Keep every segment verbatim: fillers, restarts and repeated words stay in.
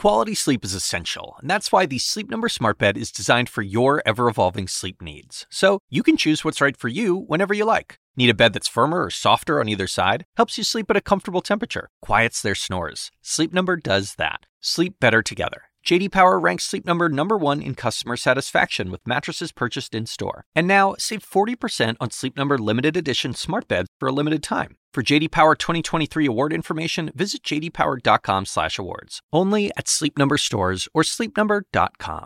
Quality sleep is essential, and that's why the Sleep Number Smart Bed is designed for your ever-evolving sleep needs. So you can choose what's right for you whenever you like. Need a bed that's firmer or softer on either side? Helps you sleep at a comfortable temperature. Quiets their snores. Sleep Number does that. Sleep better together. J D Power ranks Sleep Number number one in customer satisfaction with mattresses purchased in-store. And now, save forty percent on Sleep Number limited edition smart beds for a limited time. For J D Power twenty twenty-three award information, visit j d power dot com slash awards. Only at Sleep Number stores or sleep number dot com.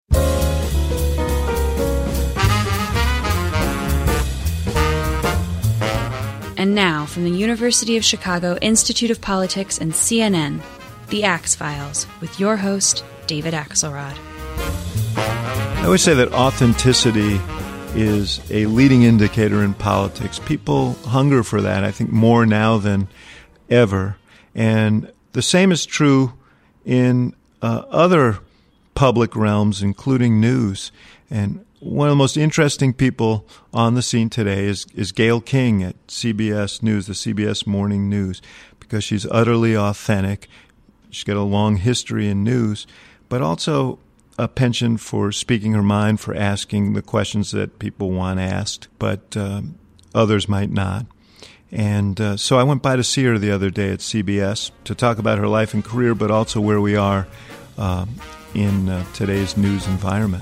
And now, from the University of Chicago Institute of Politics and C N N, The Axe Files, with your host, David Axelrod. I always say that authenticity is a leading indicator in politics. People hunger for that, I think, more now than ever. And the same is true in uh, other public realms, including news. And one of the most interesting people on the scene today is, is Gayle King at C B S News, the C B S Morning News, because she's utterly authentic. She's got a long history in news, but also a penchant for speaking her mind, for asking the questions that people want asked, but um, others might not. And uh, so I went by to see her the other day at C B S to talk about her life and career, but also where we are uh, in uh, today's news environment.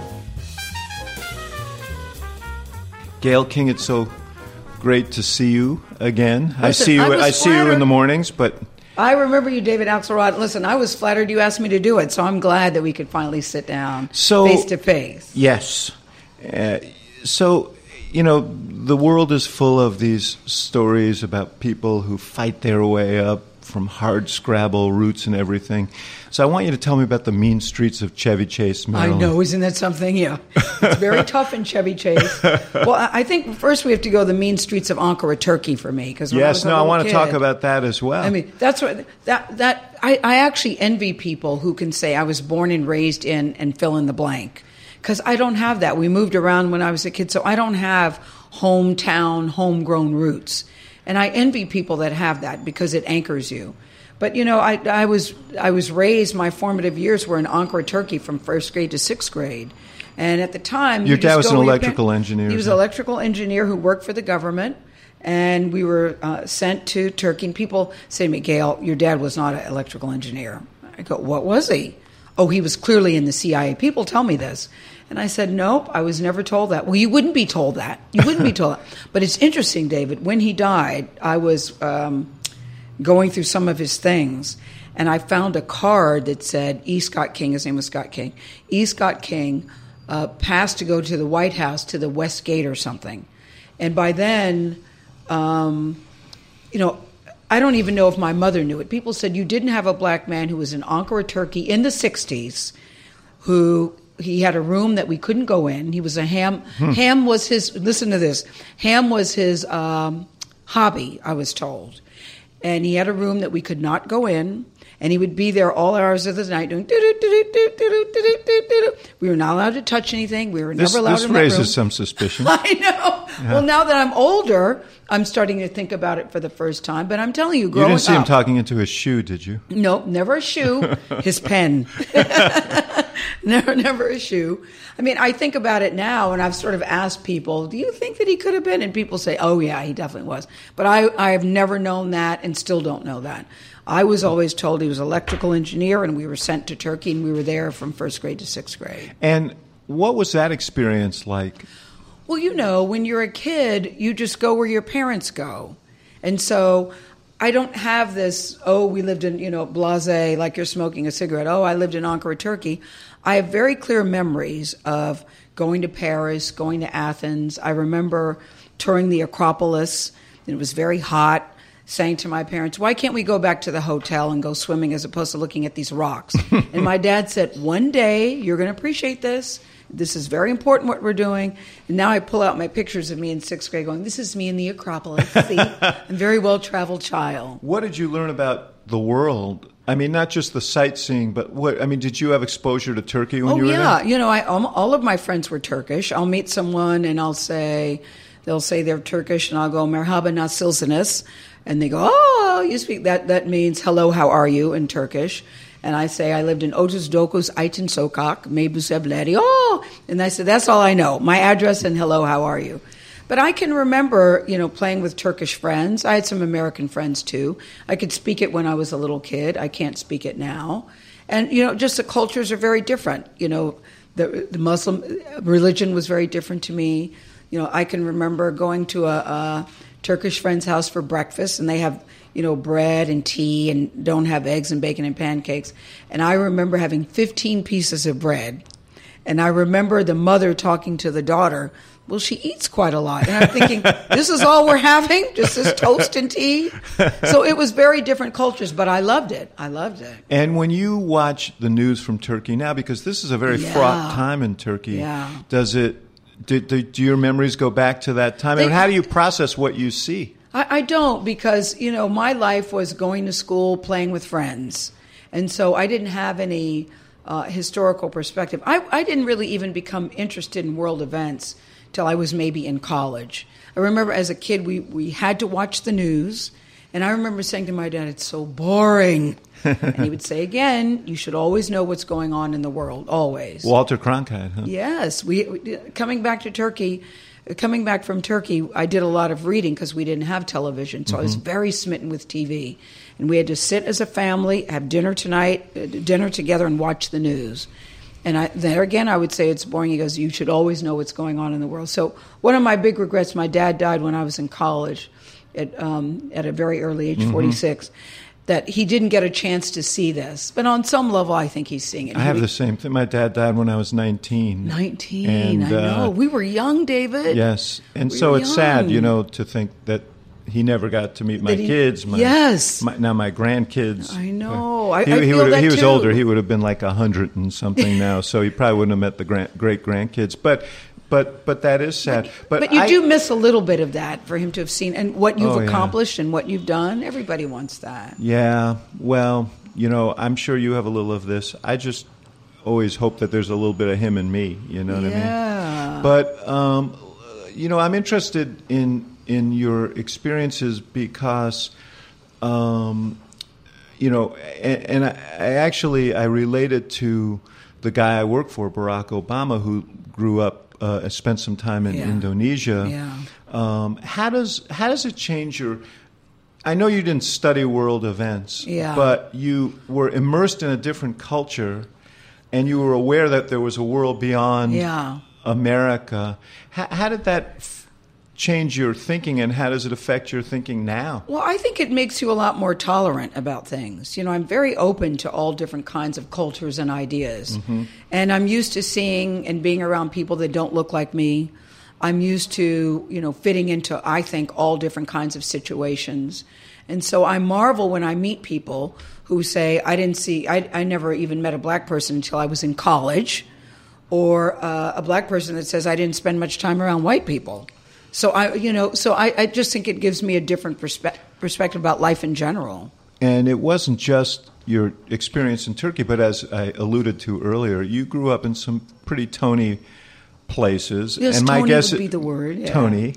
Gayle King, it's so great to see you again. Listen, I see you. I, I see you in the mornings, but I remember you, David Axelrod. Listen, I was flattered you asked me to do it, so I'm glad that we could finally sit down so, face to face. Yes. Uh, so, you know, the world is full of these stories about people who fight their way up from hard scrabble roots and everything. So I want you to tell me about the mean streets of Chevy Chase, Maryland. I know, isn't that something? Yeah. It's very tough in Chevy Chase. Well, I think first we have to go the mean streets of Ankara, Turkey for me. Because yes, I no, I want kid, to talk about that as well. I mean, that's what, that, that, I, I actually envy people who can say I was born and raised in and fill in the blank. Because I don't have that. We moved around when I was a kid, so I don't have hometown, homegrown roots. And I envy people that have that because it anchors you. But, you know, I, I was I was raised, my formative years were in Ankara, Turkey from first grade to sixth grade. And at the time... Your dad was an electrical parent, engineer. He was an electrical engineer who worked for the government. And we were uh, sent to Turkey. And people say to me, Gayle, your dad was not an electrical engineer. I go, what was he? Oh, he was clearly in the C I A. People tell me this. And I said, nope, I was never told that. Well, you wouldn't be told that. You wouldn't be told that. But it's interesting, David. When he died, I was um, going through some of his things, and I found a card that said E. Scott King, his name was Scott King, E. Scott King uh, passed to go to the White House, to the West Gate or something. And by then, um, you know, I don't even know if my mother knew it. People said you didn't have a black man who was in Ankara, Turkey in the sixties who... He had a room that we couldn't go in. He was a ham. Hmm. Ham was his, listen to this, ham was his um, hobby, I was told. And he had a room that we could not go in, and he would be there all hours of the night doing do-do-do-do-do-do-do-do-do-do. We were not allowed to touch anything. We were this, never allowed this in that room. This raises some suspicion. I know. Yeah. Well, now that I'm older, I'm starting to think about it for the first time. But I'm telling you, growing up... You didn't see up, him talking into his shoe, did you? No, never a shoe. His pen. Never, never a shoe. I mean, I think about it now, and I've sort of asked people, do you think that he could have been? And people say, oh, yeah, he definitely was. But I, I have never known that and still don't know that. I was always told he was an electrical engineer, and we were sent to Turkey, and we were there from first grade to sixth grade. And what was that experience like? Well, you know, when you're a kid, you just go where your parents go. And so... I don't have this, oh, we lived in, you know, blasé, like you're smoking a cigarette. Oh, I lived in Ankara, Turkey. I have very clear memories of going to Paris, going to Athens. I remember touring the Acropolis. It was very hot, saying to my parents, why can't we go back to the hotel and go swimming as opposed to looking at these rocks? And my dad said, one day you're going to appreciate this. This is very important what we're doing. And now I pull out my pictures of me in sixth grade going, this is me in the Acropolis. See, I'm a very well-traveled child. What did you learn about the world? I mean, not just the sightseeing, but what, I mean, did you have exposure to Turkey when oh, you were yeah. there? Oh, yeah. You know, I, all of my friends were Turkish. I'll meet someone and I'll say, they'll say they're Turkish and I'll go, merhaba nasılsınız? And they go, oh, you speak that. That means hello, how are you in Turkish. And I say, I lived in Otis Dokos, Aitin Sokak, Mebusebleri. Oh! And I said, that's all I know. My address and hello, how are you? But I can remember, you know, playing with Turkish friends. I had some American friends, too. I could speak it when I was a little kid. I can't speak it now. And, you know, just the cultures are very different. You know, the, the Muslim religion was very different to me. You know, I can remember going to a, a Turkish friend's house for breakfast, and they have, you know, bread and tea and don't have eggs and bacon and pancakes. And I remember having fifteen pieces of bread. And I remember the mother talking to the daughter, well, she eats quite a lot. And I'm thinking, this is all we're having? Just this toast and tea? So it was very different cultures, but I loved it. I loved it. And when you watch the news from Turkey now, because this is a very Yeah. fraught time in Turkey, Yeah. does it, do, do, do your memories go back to that time? They- and how do you process what you see? I, I don't, because, you know, my life was going to school, playing with friends. And so I didn't have any uh, historical perspective. I, I didn't really even become interested in world events till I was maybe in college. I remember as a kid, we, we had to watch the news. And I remember saying to my dad, it's so boring. And he would say again, you should always know what's going on in the world, always. Walter Cronkite, huh? Yes. We, we coming back to Turkey, coming back from Turkey, I did a lot of reading because we didn't have television. So mm-hmm. I was very smitten with T V. And we had to sit as a family, have dinner tonight, uh, dinner together, and watch the news. And I, there again, I would say it's boring. He goes, you should always know what's going on in the world. So one of my big regrets, my dad died when I was in college at, um, at a very early age, mm-hmm. forty-six, that he didn't get a chance to see this. But on some level, I think he's seeing it. I he have would, the same thing. My dad died when I was nineteen. nineteen, and, I know. Uh, we were young, David. yes. And we so were it's sad, young. you know, to think that he never got to meet my That he- kids. My, yes. My, now my grandkids. I know. I, He, I he, feel would, that he was too. older. He would have been like a hundred and something now, so he probably wouldn't have met the grand, great grandkids. But, but, but that is sad. But, But you I, do miss a little bit of that for him to have seen, and what you've Oh, yeah. accomplished and what you've done. Everybody wants that. Yeah. Well, you know, I'm sure you have a little of this. I just always hope that there's a little bit of him and me. You know what I Yeah. mean? But um, you know, I'm interested in in your experiences because. Um, You know, and, and I, I actually I related to the guy I work for, Barack Obama, who grew up, uh, spent some time in Yeah. Indonesia. Yeah. Um, how does how does it change your? I know you didn't study world events, Yeah. but you were immersed in a different culture, and you were aware that there was a world beyond Yeah. America. How, how did that f- change your thinking, and how does it affect your thinking now? Well, I think it makes you a lot more tolerant about things. You know, I'm very open to all different kinds of cultures and ideas. Mm-hmm. And I'm used to seeing and being around people that don't look like me. I'm used to, you know, fitting into, I think, all different kinds of situations. And so I marvel when I meet people who say, I didn't see, I, I never even met a black person until I was in college, or uh, a black person that says, I didn't spend much time around white people. So I, you know, so I, I just think it gives me a different perspe- perspective about life in general. And it wasn't just your experience in Turkey, but as I alluded to earlier, you grew up in some pretty Tony places. Yes, and my Tony guess would be the word. Yeah. Tony.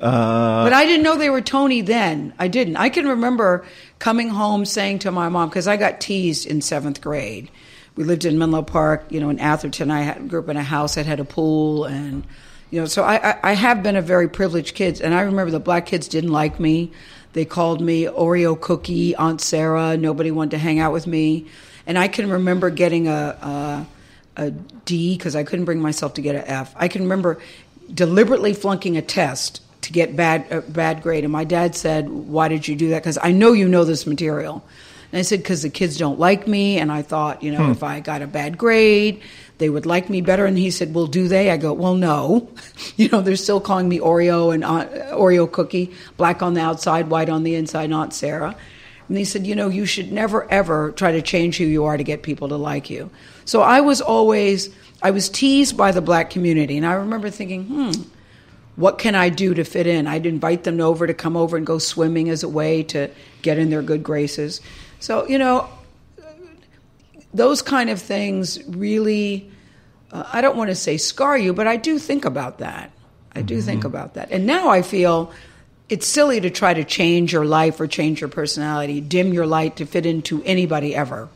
Uh, But I didn't know they were Tony then. I didn't. I can remember coming home saying to my mom, because I got teased in seventh grade. We lived in Menlo Park, you know, in Atherton. I had, grew up in a house that had a pool, and you know, so I, I, I have been a very privileged kid. And I remember the black kids didn't like me. They called me Oreo cookie, Aunt Sarah. Nobody wanted to hang out with me. And I can remember getting a a, a D because I couldn't bring myself to get an F. I can remember deliberately flunking a test to get bad a bad grade. And my dad said, "Why did you do that?" Because I know you know this material. And I said, because the kids don't like me. And I thought, you know, hmm. if I got a bad grade, they would like me better. And he said, well, do they? I go, well, no. You know, they're still calling me Oreo and uh, Oreo cookie, black on the outside, white on the inside, Aunt Sarah. And he said, you know, you should never, ever try to change who you are to get people to like you. So I was always, I was teased by the black community. And I remember thinking, hmm, what can I do to fit in? I'd invite them over to come over and go swimming as a way to get in their good graces. So, you know, those kind of things really, uh, I don't want to say scar you, but I do think about that. I do mm-hmm. think about that. And now I feel it's silly to try to change your life or change your personality, dim your light to fit into anybody ever.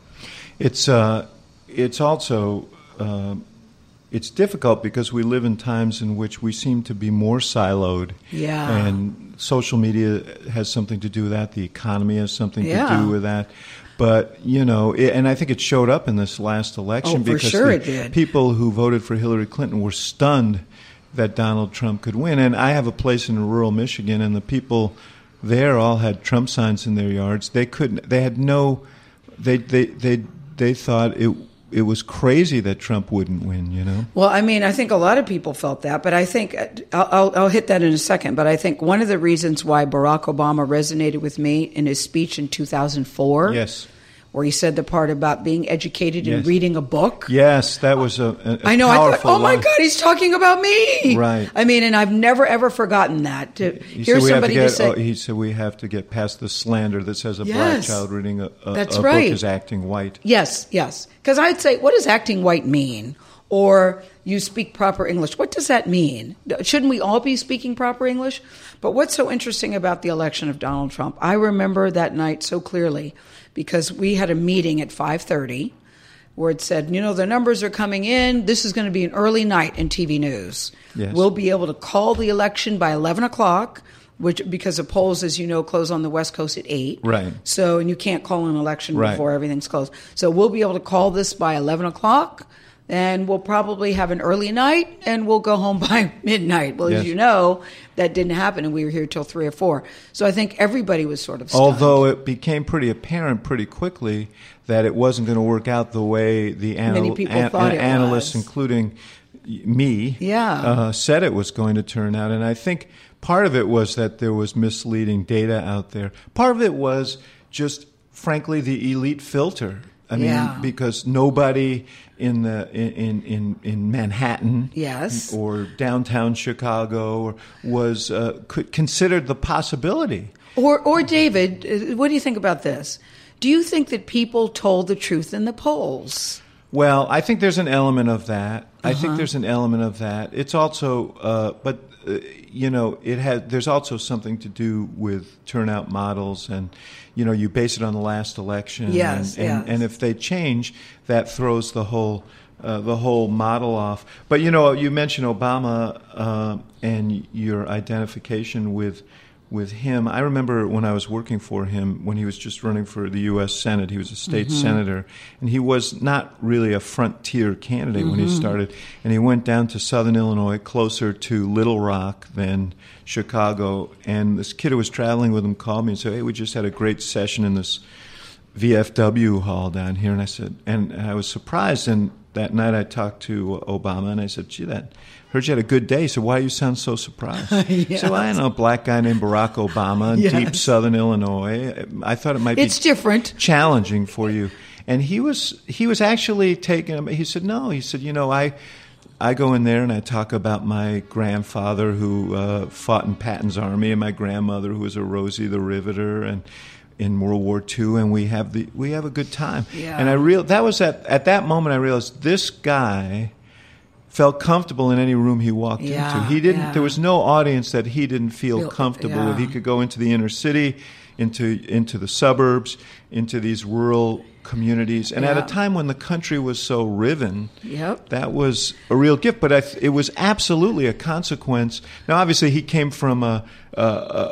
It's uh, it's also uh, it's difficult because we live in times in which we seem to be more siloed. Yeah. And social media has something to do with that. The economy has something Yeah. to do with that. But, you know, it, and I think it showed up in this last election Oh, for because sure the it did. people who voted for Hillary Clinton were stunned that Donald Trump could win. And I have a place in rural Michigan, and the people there all had Trump signs in their yards. They couldn't, they had no, they, they, they, they thought it, it was crazy that Trump wouldn't win, you know? Well, I mean, I think a lot of people felt that, but I think I'll, I'll, I'll hit that in a second. But I think one of the reasons why Barack Obama resonated with me in his speech in two thousand four, Yes. where he said the part about being educated Yes. and reading a book. Yes, that was a, a I know. I thought, powerful oh my line. God, he's talking about me. Right. I mean, and I've never ever forgotten that. To He hear said we have to somebody get, to say, oh, he said we have to get past the slander that says a black Yes. child reading a, a, That's a right. book is acting white. yes, yes. Because I'd say, what does acting white mean? Or you speak proper English. What does that mean? Shouldn't we all be speaking proper English? But what's so interesting about the election of Donald Trump, I remember that night so clearly because we had a meeting at five thirty where it said, you know, the numbers are coming in. This is going to be an early night in T V news. Yes. We'll be able to call the election by eleven o'clock, which because the polls, as you know, close on the West Coast at eight. Right. So, and you can't call an election Right. before everything's closed. So we'll be able to call this by eleven o'clock. And we'll probably have an early night, and we'll go home by midnight. Well, Yes. as you know, that didn't happen, and we were here till three or four. So I think everybody was sort of stunned. Although it became pretty apparent pretty quickly that it wasn't going to work out the way the anal- Many people an- thought it analysts, was. including me, Yeah. uh, said it was going to turn out. And I think part of it was that there was misleading data out there. Part of it was just, frankly, the elite filter. I mean, Yeah. because nobody in the in in in Manhattan, Yes. or downtown Chicago, or was uh, could considered the possibility. Or, or David, uh, what do you think about this? Do you think that people told the truth in the polls? Well, I think there's an element of that. I Uh-huh. think there's an element of that. It's also, uh, but uh, you know, it has. There's also something to do with turnout models, and you know, you base it on the last election. Yes, and, and, yes. and if they change, that throws the whole uh, the whole model off. But you know, you mentioned Obama uh, and your identification with. with him. I remember when I was working for him, when he was just running for the U S Senate, he was a state Mm-hmm. senator, and he was not really a frontier candidate Mm-hmm. when he started. And he went down to Southern Illinois, closer to Little Rock than Chicago. And this kid who was traveling with him called me and said, "Hey, we just had a great session in this V F W hall down here." And I said, and I was surprised. And that night I talked to Obama, and I said, "Gee, that heard you had a good day." He said, "Why do you sound so surprised?" Yes. So I know a black guy named Barack Obama in Yes. deep Southern Illinois. I thought it might It's be different. challenging for you. And he was he was actually taking. He said, "No." He said, "You know, I I go in there and I talk about my grandfather who uh, fought in Patton's army, and my grandmother who was a Rosie the Riveter, and." in World War Two, and we have the we have a good time. Yeah. And I real that was at at that moment I realized this guy felt comfortable in any room he walked Yeah, into. He didn't. yeah. There was no audience that he didn't feel, Feel- comfortable yeah. with. He could go into the inner city, into into the suburbs, into these rural communities. And at Yeah. a time when the country was so riven, Yep. that was a real gift. But I th- it was absolutely a consequence. Now, obviously, he came from a a,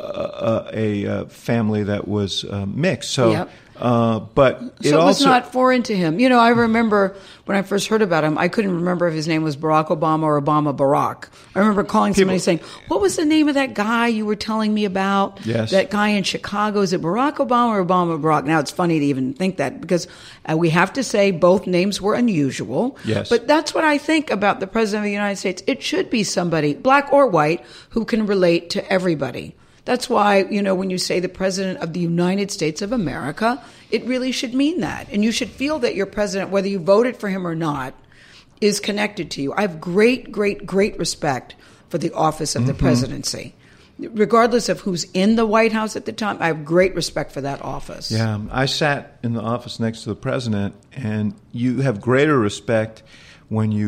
a, a, a family that was uh, mixed. So, Yep. uh, but it So it was also not foreign to him. You know, I remember when I first heard about him, I couldn't remember if his name was Barack Obama or Obama Barack. I remember calling somebody saying, "What was the name of that guy you were telling me about? Yes. That guy in Chicago, is it Barack Obama or Obama Barack?" Now, it's funny to even think that because uh, we have to say both names were unusual. Yes. But that's what I think about the President of the United States. It should be somebody, black or white, who can relate to everybody. That's why, you know, when you say the President of the United States of America, it really should mean that. And you should feel that your president, whether you voted for him or not, is connected to you. I have great, great, great respect for the office of the Mm-hmm. presidency. Regardless of who's in the White House at the time, I have great respect for that office. Yeah, I sat in the office next to the president, and you have greater respect when you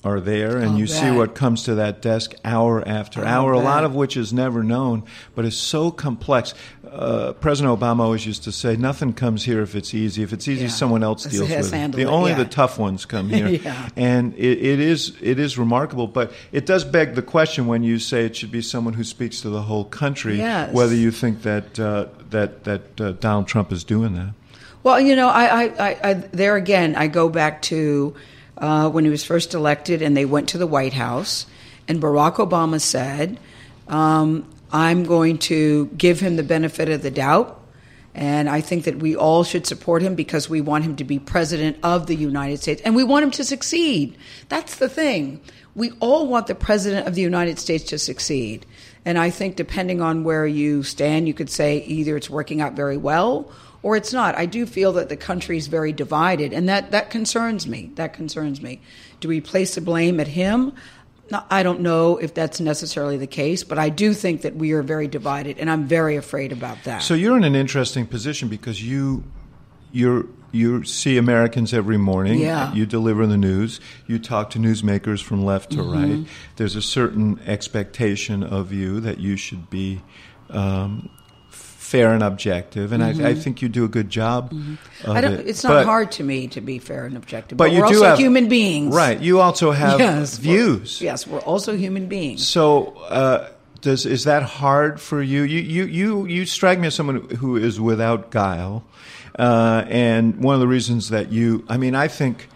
are there, and I'll you bet. see what comes to that desk hour after I'll hour, a bet. lot of which is never known, but is so complex. Uh, President Obama always used to say, nothing comes here if it's easy. If it's easy, Yeah. someone else It deals has with it. handled The it, only yeah. the tough ones come here. Yeah. And it, it is it is remarkable, but it does beg the question when you say it should be someone who speaks to the whole country, Yes. whether you think that uh, that, that uh, Donald Trump is doing that. Well, you know, I, I, I, I there again, I go back to uh, when he was first elected and they went to the White House, and Barack Obama said, um, I'm going to give him the benefit of the doubt, and I think that we all should support him because we want him to be president of the United States, and we want him to succeed. That's the thing. We all want the president of the United States to succeed. And I think depending on where you stand, you could say either it's working out very well or it's not. I do feel that the country is very divided, and that, that concerns me. That concerns me. Do we place the blame at him? No, I don't know if that's necessarily the case, but I do think that we are very divided, and I'm very afraid about that. So you're in an interesting position because you you're, you see Americans every morning. Yeah. You deliver the news. You talk to newsmakers from left to Mm-hmm. right. There's a certain expectation of you that you should be um, fair and objective, and I, I think you do a good job Mm-hmm. of I don't, it. it's not But- hard to me to be fair and objective, But but, you we're do also have- human beings. Right. You also have Yes, we're- views. Yes, we're also human beings. So, uh, does is that hard for you? You you you you strike me as someone who is without guile, uh, and one of the reasons that you, I mean, I think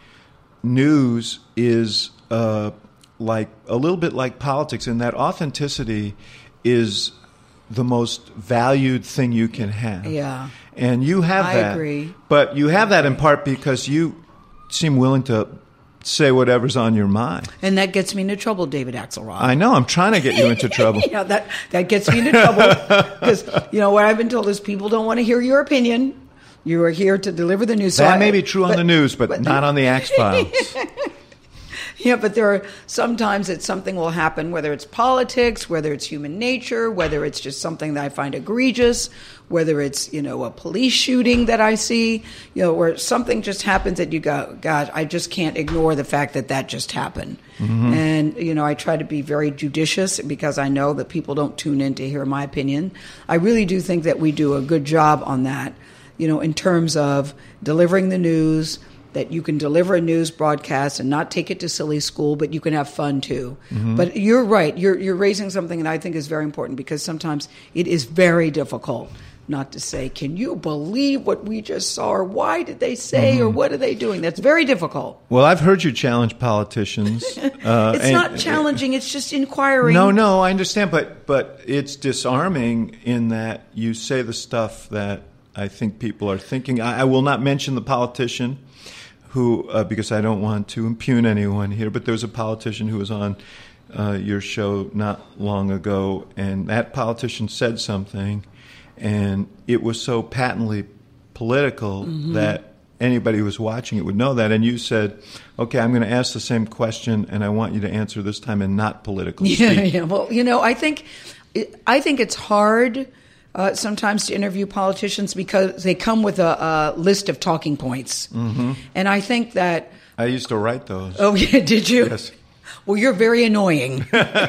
news is uh, like a little bit like politics in that authenticity is the most valued thing you can have. Yeah. And you have I that. agree. But you have that in part because you seem willing to say whatever's on your mind. And that gets me into trouble, David Axelrod. I know. I'm trying to get you into trouble. You know, that, that gets me into trouble because, you know, what I've been told is people don't want to hear your opinion. You are here to deliver the news. So That I- may be true on but- the news, but, not on the Axe Files. Yeah, but there are sometimes that something will happen, whether it's politics, whether it's human nature, whether it's just something that I find egregious, whether it's, you know, a police shooting that I see, you know, where something just happens that you go, God, I just can't ignore the fact that that just happened. Mm-hmm. And, you know, I try to be very judicious because I know that people don't tune in to hear my opinion. I really do think that we do a good job on that, you know, in terms of delivering the news, that you can deliver a news broadcast and not take it to silly school, but you can have fun too. Mm-hmm. But you're right. You're you're raising something that I think is very important because sometimes it is very difficult not to say, can you believe what we just saw? Or why did they say? Mm-hmm. Or what are they doing? That's very difficult. Well, I've heard you challenge politicians. Uh, it's and, not challenging. It's just inquiring. No, no, I understand. But, but it's disarming in that you say the stuff that I think people are thinking. I, I will not mention the politician who, uh, because I don't want to impugn anyone here, but there was a politician who was on uh, your show not long ago, and that politician said something, and it was so patently political mm-hmm. that anybody who was watching it would know that. And you said, okay, I'm going to ask the same question, and I want you to answer this time in not political yeah, speak. Yeah, well, you know, I think, I think it's hard Uh, sometimes to interview politicians because they come with a, a list of talking points. Mm-hmm. And I think that... I used to write those. Oh, yeah, did you? Yes. Well, you're very annoying.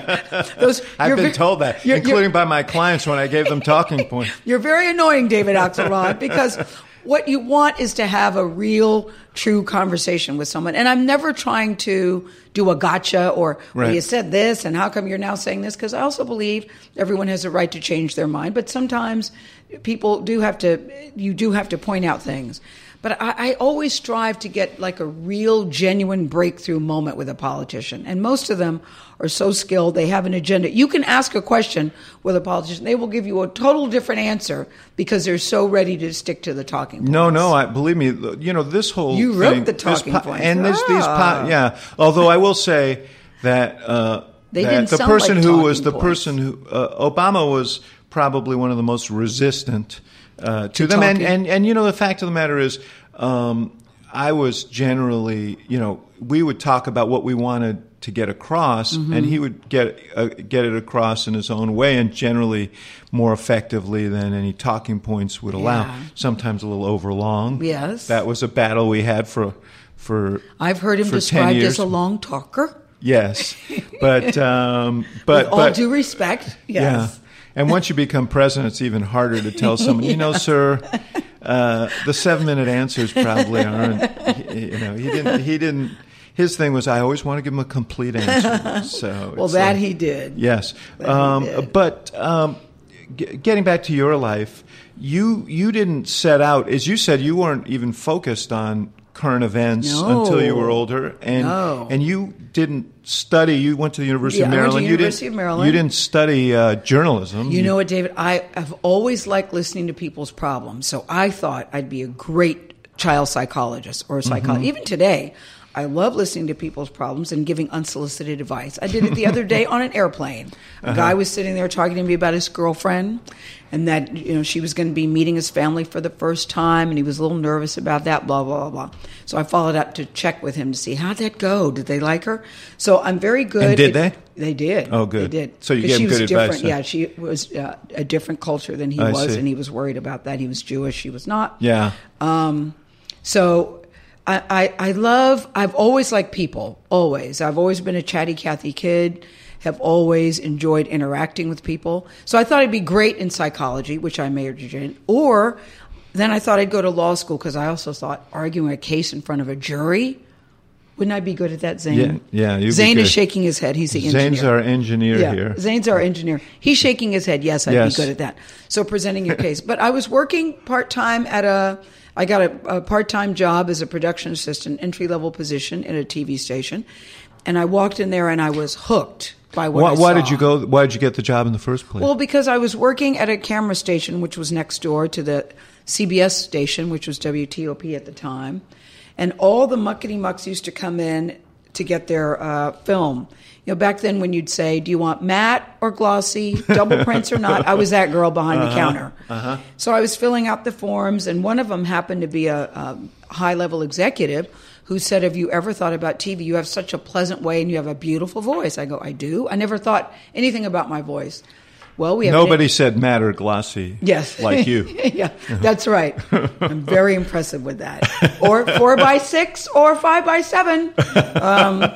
Those, I've been very, told that, you're, including you're, by my clients when I gave them talking points. You're very annoying, David Axelrod, because what you want is to have a real, true conversation with someone. And I'm never trying to do a gotcha or, right. well, you said this, and how come you're now saying this? Because I also believe everyone has a right to change their mind. But sometimes people do have to, you do have to point out things. But I, I always strive to get like a real, genuine breakthrough moment with a politician. And most of them are so skilled, they have an agenda. You can ask a question with a politician. They will give you a total different answer because they're so ready to stick to the talking points. No, no, I believe me, you know, this whole You thing, wrote the talking po- points. And this, ah. these, po- yeah. Although I will say that, uh, they that didn't the sound person like who was talking the points. person who, uh, Obama was probably one of the most resistant uh, to, To them. And, talking. and, and, you know, the fact of the matter is, um, I was generally, you know, we would talk about what we wanted to get across, mm-hmm. and he would get uh, get it across in his own way, and generally more effectively than any talking points would allow. Yeah. Sometimes a little overlong. Yes, that was a battle we had for for. I've heard him for described ten years. as a long talker. yes, but um, but With all but due respect, yes. yeah. And once you become president, it's even harder to tell someone, yeah. you know, sir, uh, the seven-minute answers probably aren't. You know, he didn't. He didn't. His thing was, I always want to give him a complete answer. So well, that like, he did. Yes, um, he did. But um, g- getting back to your life, you you didn't set out, as you said, you weren't even focused on current events no. until you were older, and no. and you didn't study. You went to the University yeah, of Maryland. I went to the you University didn't, of Maryland. You didn't study uh, journalism. You, you know what, David? I have always liked listening to people's problems, so I thought I'd be a great child psychologist or a psychologist. Mm-hmm. Even today, I love listening to people's problems and giving unsolicited advice. I did it the other day on an airplane. A uh-huh. guy was sitting there talking to me about his girlfriend, and that you know she was going to be meeting his family for the first time, and he was a little nervous about that, blah, blah, blah. So I followed up to check with him to see, how'd that go? Did they like her? So I'm very good. And did at, they? They did. Oh, good. They did. So you gave she him was good different. advice. Huh? Yeah, she was uh, a different culture than he I was, see. and he was worried about that. He was Jewish. She was not. Yeah. Um, so... I, I, I love, I've always liked people, always. I've always been a chatty Cathy kid, have always enjoyed interacting with people. So I thought I'd be great in psychology, which I majored in, or then I thought I'd go to law school because I also thought arguing a case in front of a jury, wouldn't I be good at that, Zane? Yeah, yeah. Zane is shaking his head. He's the engineer. Zane's our engineer yeah, here. Zane's our engineer. He's shaking his head. Yes, I'd yes. be good at that. So presenting your case. But I was working part-time at a... I got a, a part-time job as a production assistant, entry-level position in a T V station, and I walked in there and I was hooked by what why, I saw. Why did you go? Why did you get the job in the first place? Well, because I was working at a camera station, which was next door to the C B S station, which was W T O P at the time, and all the muckety-mucks used to come in to get their uh, film. You know, back then when you'd say, do you want matte or glossy, double prints or not, I was that girl behind uh-huh, the counter. Uh-huh. So I was filling out the forms, and one of them happened to be a, a high-level executive who said, have you ever thought about T V? You have such a pleasant way and you have a beautiful voice. I go, I do? I never thought anything about my voice. Well, we have Nobody an, said matte or glossy. Yes. Like you. Yeah, that's right. I'm very impressive with that. Or four by six or five by seven. Um,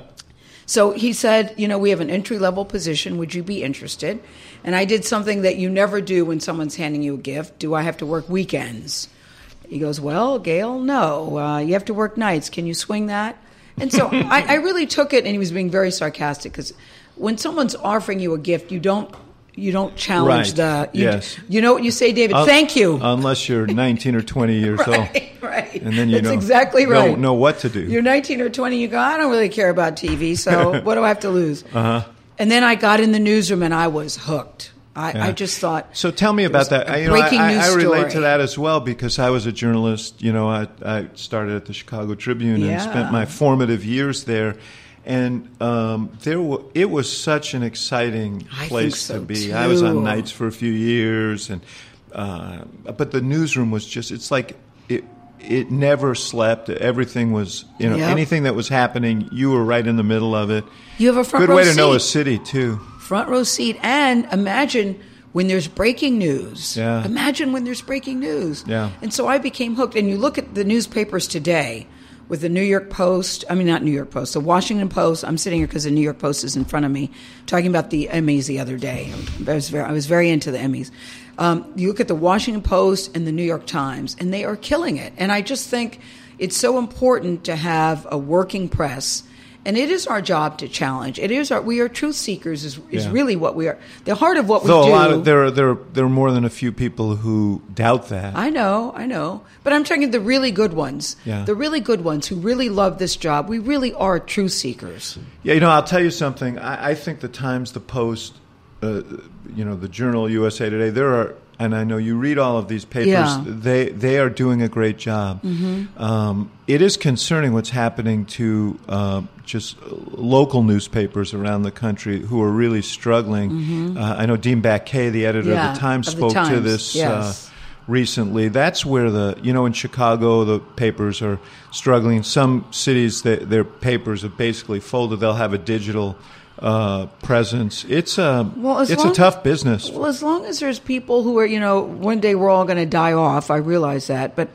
so he said, you know, we have an entry-level position. Would you be interested? And I did something that you never do when someone's handing you a gift. Do I have to work weekends? He goes, well, Gail, no. Uh, you have to work nights. Can you swing that? And so I, I really took it, and he was being very sarcastic because when someone's offering you a gift, you don't you don't challenge right. the. You, yes. You know what you say, David? Uh, Thank you. Unless you're nineteen or twenty years right, old. Right. And then you That's know, exactly right. don't know what to do. You're nineteen or twenty. You go, I don't really care about T V, so what do I have to lose? Uh-huh. And then I got in the newsroom, and I was hooked. I, yeah. I just thought. So tell me about that. I, you know, breaking I, news I, I relate story. to that as well because I was a journalist. You know, I, I started at the Chicago Tribune Yeah. and spent my formative years there. And um, there, w- it was such an exciting I place think so to be. too. I was on nights for a few years, and uh, but the newsroom was just—it's like it. It never slept. Everything was, you know, Yep. anything that was happening, you were right in the middle of it. You have a front Good row way to seat. know a city too. Front row seat. And imagine when there's breaking news. Yeah. Imagine when there's breaking news. Yeah. And so I became hooked. And you look at the newspapers today with the New York Post, I mean, not New York Post, the Washington Post. I'm sitting here because the New York Post is in front of me, talking about the Emmys the other day. I was very, I was very into the Emmys. Um, you look at the Washington Post and the New York Times, and they are killing it. And I just think it's so important to have a working press. And it is our job to challenge. It is our, we are truth seekers is, is Yeah. really what we are. The heart of what Though we do. a lot of, there, are, there, are, there are more than a few people who doubt that. I know, I know. But I'm talking the really good ones. Yeah. The really good ones who really love this job. We really are truth seekers. Yeah, you know, I'll tell you something. I, I think the Times, the Post, uh, you know, the Journal, U S A Today, there are, and I know you read all of these papers, Yeah. they they are doing a great job. Mm-hmm. Um, it is concerning what's happening to uh, just local newspapers around the country who are really struggling. Mm-hmm. Uh, I know Dean Baquet, the editor Yeah, of the Times, of the spoke to Times, this yes. uh, recently. That's where the, you know, in Chicago, the papers are struggling. Some cities, they, their papers have basically folded. They'll have a digital uh, presence. It's a, Well, as it's long- a tough business. Well, as long as there's people who are, you know, one day we're all going to die off, I realize that, but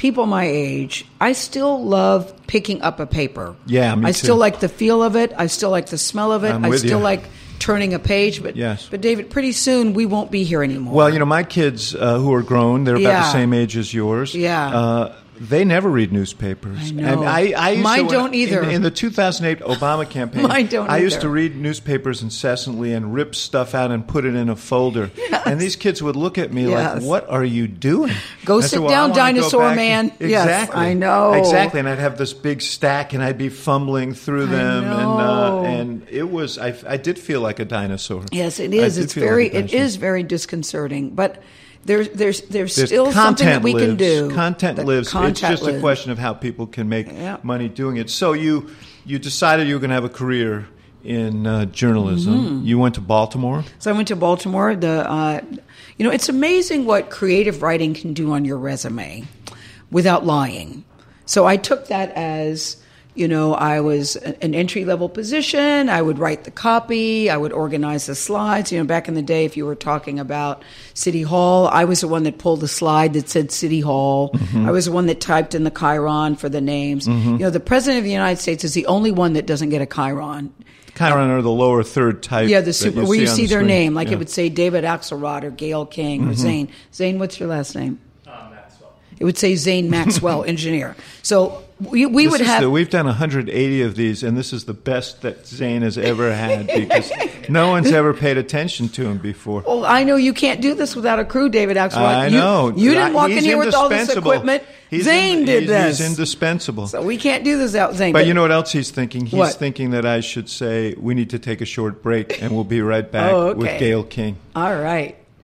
people my age, I still love picking up a paper. Yeah, me I too. still like the feel of it. I still like the smell of it. I'm I with still you. like turning a page. But Yes. but David, pretty soon we won't be here anymore. Well, you know, my kids uh, who are grown, they're about Yeah. the same age as yours. Yeah. Uh, they never read newspapers. I know. And I, I used Mine to, when- don't either. In, in the two thousand eight Obama campaign, Mine don't I used either. to read newspapers incessantly and rip stuff out and put it in a folder. Yes. And these kids would look at me Yes. like, "What are you doing?" Go And I sit said, "Well, I down, wanna go dinosaur back." man. Yes, Exactly. I know. Exactly. And I'd have this big stack, and I'd be fumbling through them, and know. uh, and it was I, I did feel like a dinosaur. Yes, it I is. did It's feel like very. a It dinosaur. is very disconcerting, but. There's, there's, there's, There's still something that we lives. can do. Content The lives. content it's just lives. a question of how people can make Yeah. money doing it. So you you decided you were going to have a career in uh, journalism. Mm-hmm. You went to Baltimore. So I went to Baltimore. The, uh, you know, it's amazing what creative writing can do on your resume without lying. So I took that as, you know, I was an entry-level position. I would write the copy. I would organize the slides. You know, back in the day, if you were talking about City Hall, I was the one that pulled the slide that said City Hall. Mm-hmm. I was the one that typed in the chyron for the names. You know, the President of the United States is the only one that doesn't get a chyron. Chiron are the lower third type. Yeah, the that super, you where you on see the their screen. name. Like Yeah. it would say David Axelrod or Gail King or Zane. Zane, what's your last name? It would say Zane Maxwell, engineer. So we, we This would is have. the- we've done one hundred eighty of these, and this is the best that Zane has ever had because no one's ever paid attention to him before. Well, I know you can't do this without a crew, David Axelrod. I You- know. You, didn't walk He's in here with all this indispensable. equipment. He's Zane in- did he's, this. He's indispensable. So we can't do this without Zane. But you know what else he's thinking? He's What? thinking that I should say we need to take a short break, and we'll be right back Oh, okay. with Gail King. All right.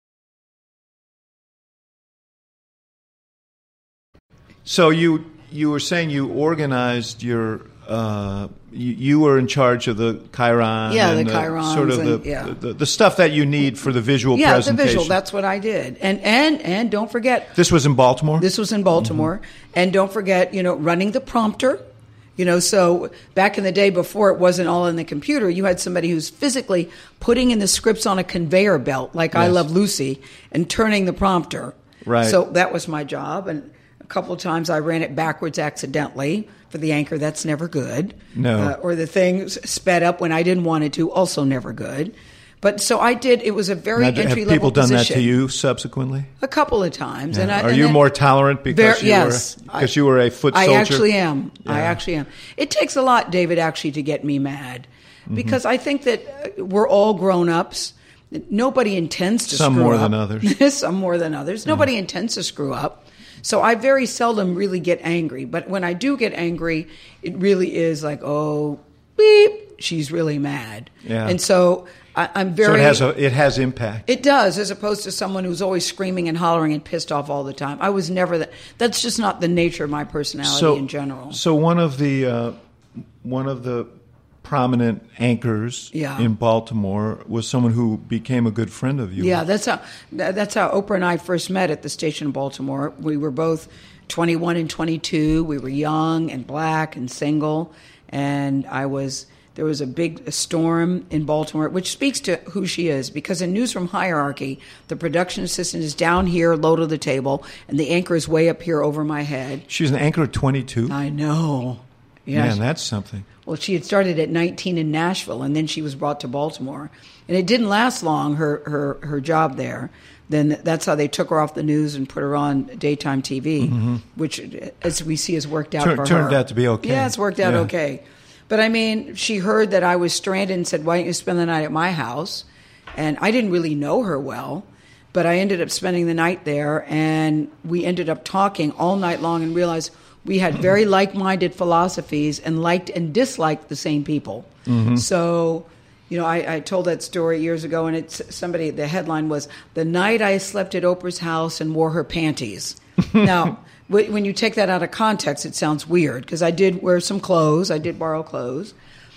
So you you were saying you organized your uh, you, you were in charge of the Chiron, Yeah, and the Chirons sort of and- the, yeah. the the stuff that you need for the visual Yeah, the presentation. visual. That's what I did. And and and don't forget, This was in Baltimore. this was in Baltimore. And don't forget, you know, running the prompter. You know, so back in the day before it wasn't all in the computer, you had somebody who's physically putting in the scripts on a conveyor belt, like I Yes. Love Lucy, and turning the prompter. Right. So that was my job. And a couple of times I ran it backwards accidentally for the anchor. That's never good. No. Uh, or the thing s- sped up when I didn't want it to. Also never good. But so I did. It was a very Now, entry have level people done position. that to you subsequently? A couple of times. And I, Are and you then- more tolerant because Ver- you yes, were because you were a foot I soldier? actually am. I Yeah. actually am. It takes a lot, David, actually, to get me mad, Mm-hmm. because I think that uh, we're all grown ups. Nobody intends to Some screw more up. than others. Some more than others. Nobody intends to screw up. So I very seldom really get angry. But when I do get angry, it really is like, oh, beep, she's really mad. Yeah. And so I, I'm very. So it has a it has impact. It does, as opposed to someone who's always screaming and hollering and pissed off all the time. I was never that. That's just not the nature of my personality in general. So one of the uh, one of the prominent anchors Yeah. in Baltimore was someone who became a good friend of yours. Yeah, that's how that's how Oprah and I first met at the station in Baltimore. We were both twenty-one and twenty-two. We were young and black and single, and I was. There was a big storm in Baltimore, which speaks to who she is, because in Newsroom Hierarchy, the production assistant is down here, low to the table, and the anchor is way up here over my head. She was an anchor at twenty-two. I know. Yeah. Man, that's something. Well, she had started at nineteen in Nashville, and then she was brought to Baltimore. And it didn't last long, her, her, her job there. Then that's how they took her off the news and put her on daytime T V, which, as we see, has worked out Tur- for her. turned out to be okay. Yeah, it's worked out Yeah. okay. But, I mean, she heard that I was stranded and said, why don't you spend the night at my house? And I didn't really know her well, but I ended up spending the night there, and we ended up talking all night long and realized we had very like-minded philosophies and liked and disliked the same people. Mm-hmm. So, you know, I, I told that story years ago, and it's somebody. The headline was "The Night I Slept at Oprah's House and Wore Her Panties." Now, wh- when you take that out of context, it sounds weird, because I did wear some clothes. I did borrow clothes.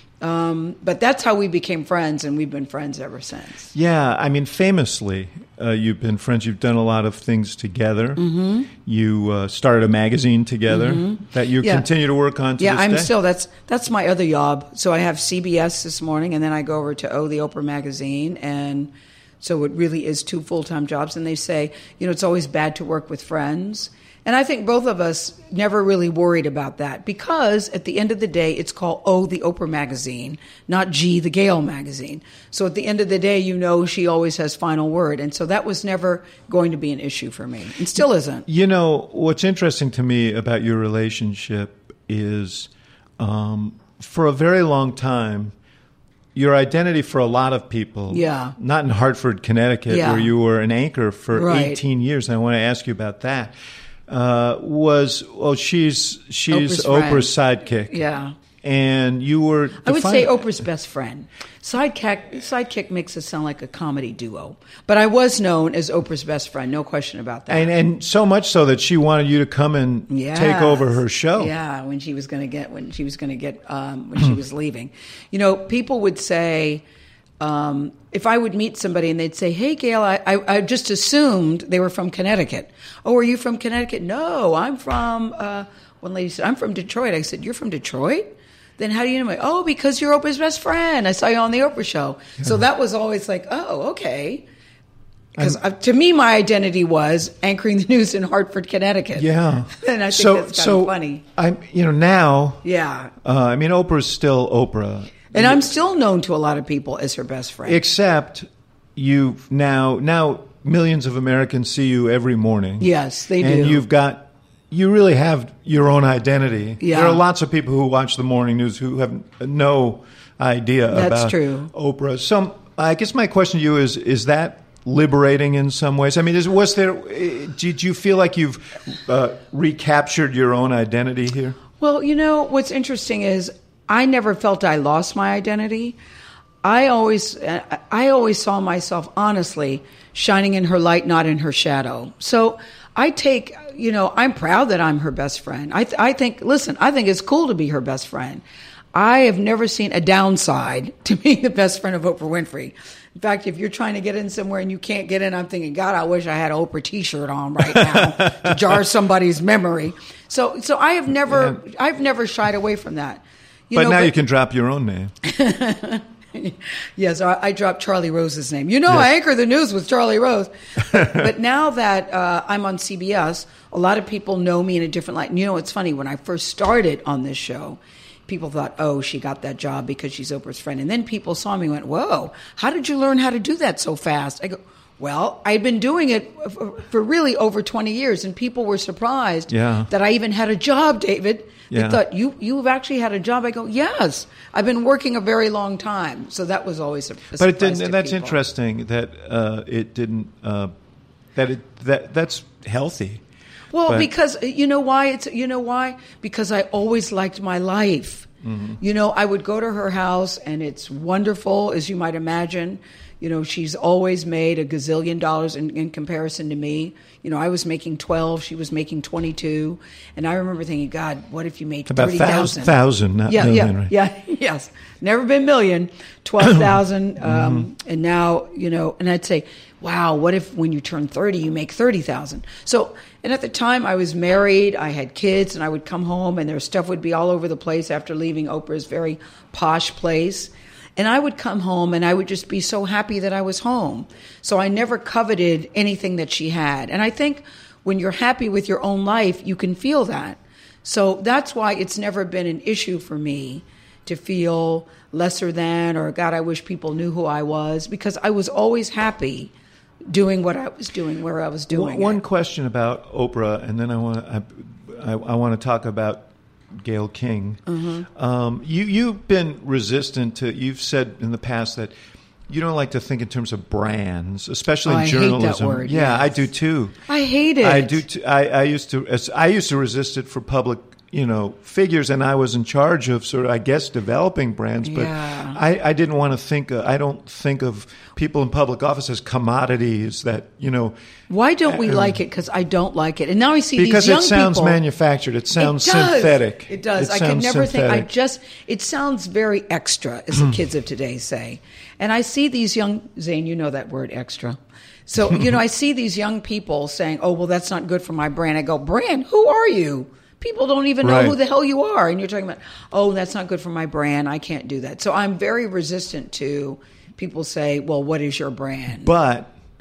Um, but that's how we became friends, and we've been friends ever since. Yeah, I mean, famously, uh, you've been friends. You've done a lot of things together. Mm-hmm. You uh, started a magazine together Mm-hmm. that you Yeah. continue to work on to Yeah, this I'm day. still, that's that's my other job. So I have C B S this morning, and then I go over to O, the Oprah magazine, and so it really is two full-time jobs. And they say, you know, it's always bad to work with friends. And I think both of us never really worried about that because at the end of the day, it's called O, the Oprah magazine, not G, the Gayle magazine. So at the end of the day, you know she always has final word. And so that was never going to be an issue for me and still isn't. You know, what's interesting to me about your relationship is um, for a very long time, your identity for a lot of people, yeah. not in Hartford, Connecticut, yeah. where you were an anchor for right. eighteen years, and I want to ask you about that, uh, was, well, she's she's Oprah's, Oprah's sidekick. Yeah. And you were... I would say Oprah's best friend. Sidekick, sidekick makes us sound like a comedy duo. But I was known as Oprah's best friend, no question about that. And and so much so that she wanted you to come and yes. take over her show. Yeah, when she was going to get when she was going to get um, when she was leaving. You know, people would say um, if I would meet somebody and they'd say, "Hey, Gayle, I, I, I just assumed they were from Connecticut." "Oh, are you from Connecticut?" "No, I'm from." Uh, one lady said, "I'm from Detroit." I said, "You're from Detroit?" "Then how do you know me?" "Oh, because you're Oprah's best friend. I saw you on the Oprah show." Yeah. So that was always like, oh, okay. Because to me, my identity was anchoring the news in Hartford, Connecticut. Yeah. And I think so, that's kind so of funny. I'm, you know, now. Yeah. Uh, I mean, Oprah's still Oprah. And I'm still known to a lot of people as her best friend. Except you now, now millions of Americans see you every morning. Yes, they do. And you've got. You really have your own identity. Yeah. There are lots of people who watch the morning news who have no idea That's about true. Oprah. Some, I guess my question to you is: is that liberating in some ways? I mean, is, was there? Did you feel like you've uh, recaptured your own identity here? Well, you know what's interesting is I never felt I lost my identity. I always, I always saw myself honestly shining in her light, not in her shadow. So I take, you know, I'm proud that I'm her best friend. I, th- I think, listen, I think it's cool to be her best friend. I have never seen a downside to being the best friend of Oprah Winfrey. In fact, if you're trying to get in somewhere and you can't get in, I'm thinking, God, I wish I had an Oprah T-shirt on right now to jar somebody's memory. So, so I have never, yeah. I've never shied away from that. You but know, now but, you can drop your own name. Yes, I, I dropped Charlie Rose's name. You know, yes. I anchor the news with Charlie Rose. But, but now that uh, I'm on C B S, a lot of people know me in a different light. And you know, it's funny, when I first started on this show, people thought, oh, she got that job because she's Oprah's friend. And then people saw me and went, whoa, how did you learn how to do that so fast? I go, well, I'd been doing it for, for really over twenty years, and people were surprised yeah. that I even had a job, David. They yeah. thought, you, you've actually had a job? I go, yes. I've been working a very long time. So that was always a, a but surprise it didn't, to and that's people. interesting that uh, it didn't, uh, that it that that's healthy. Well, but, because, you know why? It's You know why? Because I always liked my life. Mm-hmm. You know, I would go to her house, and it's wonderful, as you might imagine. You know, she's always made a gazillion dollars in, in comparison to me. You know, I was making twelve, she was making twenty-two, and I remember thinking, God, what if you made thirty thousand? About thousand, not yeah, million, yeah, right? Yeah, yes, never been million, twelve thousand, um, mm-hmm. and now, you know, and I'd say, wow, what if when you turn thirty, you make thirty thousand? So, and at the time, I was married, I had kids, and I would come home, and their stuff would be all over the place after leaving Oprah's very posh place. And I would come home and I would just be so happy that I was home. So I never coveted anything that she had. And I think when you're happy with your own life, you can feel that. So that's why it's never been an issue for me to feel lesser than, or God, I wish people knew who I was, because I was always happy doing what I was doing, where I was doing one, one it. question about Oprah, and then I want to I, I, I want to talk about Gayle King. Mm-hmm. Um, you, you've been resistant to, you've said in the past that you don't like to think in terms of brands, especially oh, in journalism. I hate that word. Yeah, yes. I do too. I hate it. I do too. I, I used to, I used to resist it for public, you know, figures, and I was in charge of sort of, I guess, developing brands, but yeah. I, I didn't want to think, uh, I don't think of people in public office as commodities that, you know. Why don't we uh, like it? Because I don't like it. And now I see because these young it sounds people. manufactured. It sounds it does. synthetic. It does. It I could never synthetic. think. I just. It sounds very extra, as the kids of today say. And I see these young Zane. You know that word, extra. So you know, I see these young people saying, "Oh, well, that's not good for my brand." I go, "Brand? Who are you?" People don't even know right. who the hell you are, and you're talking about, "Oh, that's not good for my brand. I can't do that." So I'm very resistant to people say, "Well, what is your brand?" But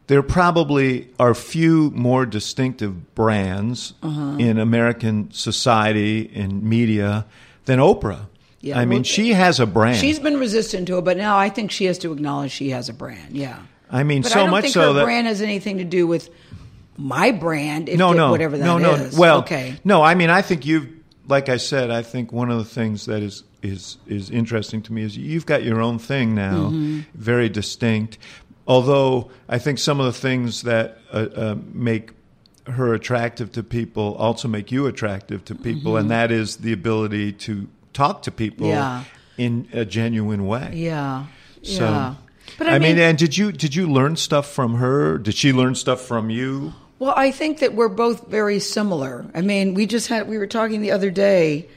there probably are few more distinctive brands Uh-huh. in American society and media than Oprah. Yeah, I mean, well, she has a brand. She's been resistant to it, but now I think she has to acknowledge she has a brand. Yeah. I mean, But so I don't much think so her that brand has anything to do with my brand, if no, it- no, whatever that no, no. is. Well, okay. no. I mean, I think you've, like I said, I think one of the things that is is is interesting to me is you've got your own thing now, Mm-hmm. very distinct. Although I think some of the things that uh, uh, make her attractive to people also make you attractive to people, Mm-hmm. and that is the ability to talk to people Yeah. in a genuine way. Yeah. So, yeah. But I, mean, and did you did you learn stuff from her? Did she learn stuff from you? Well, I think that we're both very similar. I mean, we just had, we were talking the other day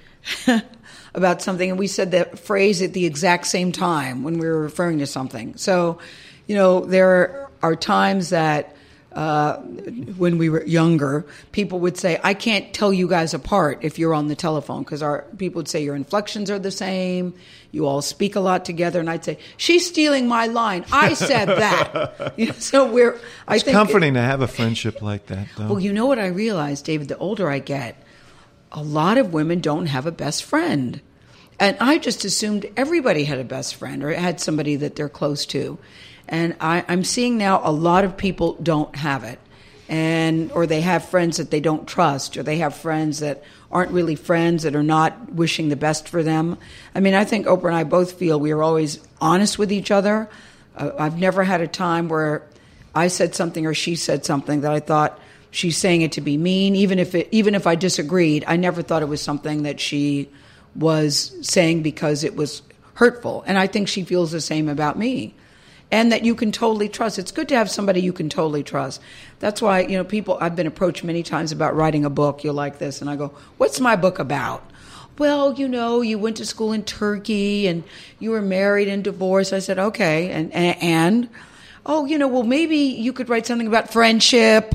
about something, and we said that phrase at the exact same time when we were referring to something. So, you know, there are times that uh, when we were younger, people would say, I can't tell you guys apart if you're on the telephone, because our people would say your inflections are the same, you all speak a lot together, and I'd say, she's stealing my line. I said that. You know, so we're, I It's think comforting to have a friendship like that, though. Well, you know what I realized, David, the older I get, a lot of women don't have a best friend. And I just assumed everybody had a best friend or had somebody that they're close to. And I, I'm seeing now a lot of people don't have it. And or they have friends that they don't trust, or they have friends that aren't really friends, that are not wishing the best for them. I mean, I think Oprah and I both feel we are always honest with each other. Uh, I've never had a time where I said something or she said something that I thought she's saying it to be mean. Even if it, even if I disagreed, I never thought it was something that she was saying because it was hurtful. And I think she feels the same about me. And that you can totally trust. It's good to have somebody you can totally trust. That's why, you know, people, I've been approached many times about writing a book. You'll like this. And I go, what's my book about? Well, you know, you went to school in Turkey and you were married and divorced. I said, okay. And, and, and oh, you know, well, maybe you could write something about friendship.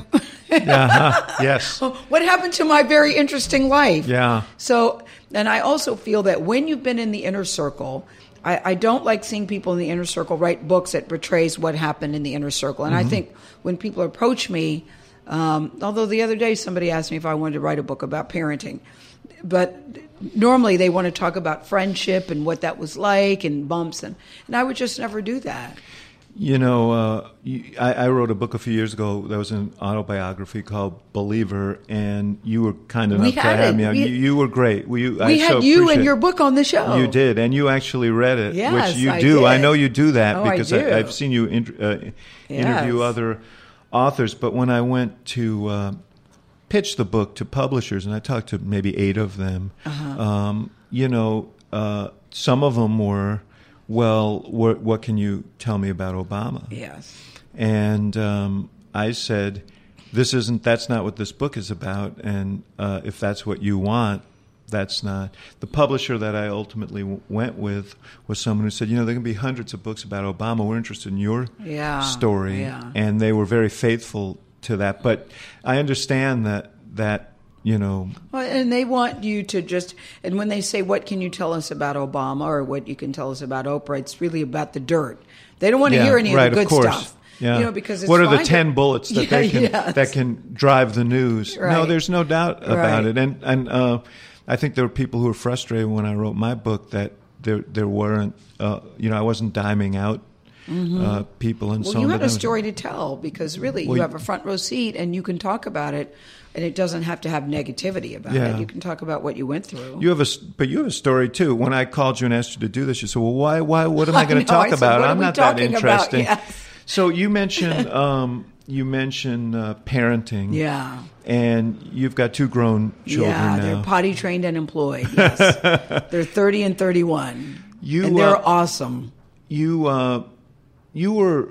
Uh-huh. Yes. What happened to my very interesting life? Yeah. So, and I also feel that when you've been in the inner circle, I, I don't like seeing people in the inner circle write books that portrays what happened in the inner circle. And Mm-hmm. I think when people approach me, um, although the other day somebody asked me if I wanted to write a book about parenting, but normally they want to talk about friendship and what that was like and bumps, and, and I would just never do that. You know, uh, you, I, I wrote a book a few years ago that was an autobiography called Believer, and you were kind enough We to had have it. me on. We- You, you were great. We, We I had so you and appreciate- your book on the show. You did, and you actually read it, Yes, which you I do. did. I know you do that Oh, I because do. I, I've seen you in, uh, interview Yes. other authors. But when I went to uh, pitch the book to publishers, and I talked to maybe eight of them, Uh-huh. um, you know, uh, some of them were, well, what, what can you tell me about Obama? Yes. And um, I said, this isn't, that's not what this book is about. And uh, if that's what you want, that's not. The publisher that I ultimately w- went with was someone who said, you know, there can be hundreds of books about Obama. We're interested in your Yeah, story. yeah. And they were very faithful to that. But I understand that, that you know. Well, and they want you to just, and when they say, what can you tell us about Obama or what you can tell us about Oprah, it's really about the dirt. They don't want to Yeah, hear any right, of the of good course. stuff. Yeah. You know, because it's what are the fine ten to- bullets that Yeah, they can yes. that can drive the news? No, Right. there's no doubt about Right. it. And and uh, I think there were people who were frustrated when I wrote my book that there there weren't uh, you know I wasn't diming out uh, people and Well, so on. you but have I a was- story to tell because really Well, you you- have a front row seat and you can talk about it, and it doesn't have to have negativity about Yeah. it. You can talk about what you went through. You have a, s- but you have a story too. When I called you and asked you to do this, you said, "Well, why? Why? What am I going know, to talk I said, about? what are I'm we not that talking about?" interesting." Yes. So you mentioned um, you mentioned uh, parenting. Yeah. And you've got two grown children Yeah, now. they're potty trained and employed. Yes. They're thirty and thirty-one. You, and they're uh, awesome. You uh, you were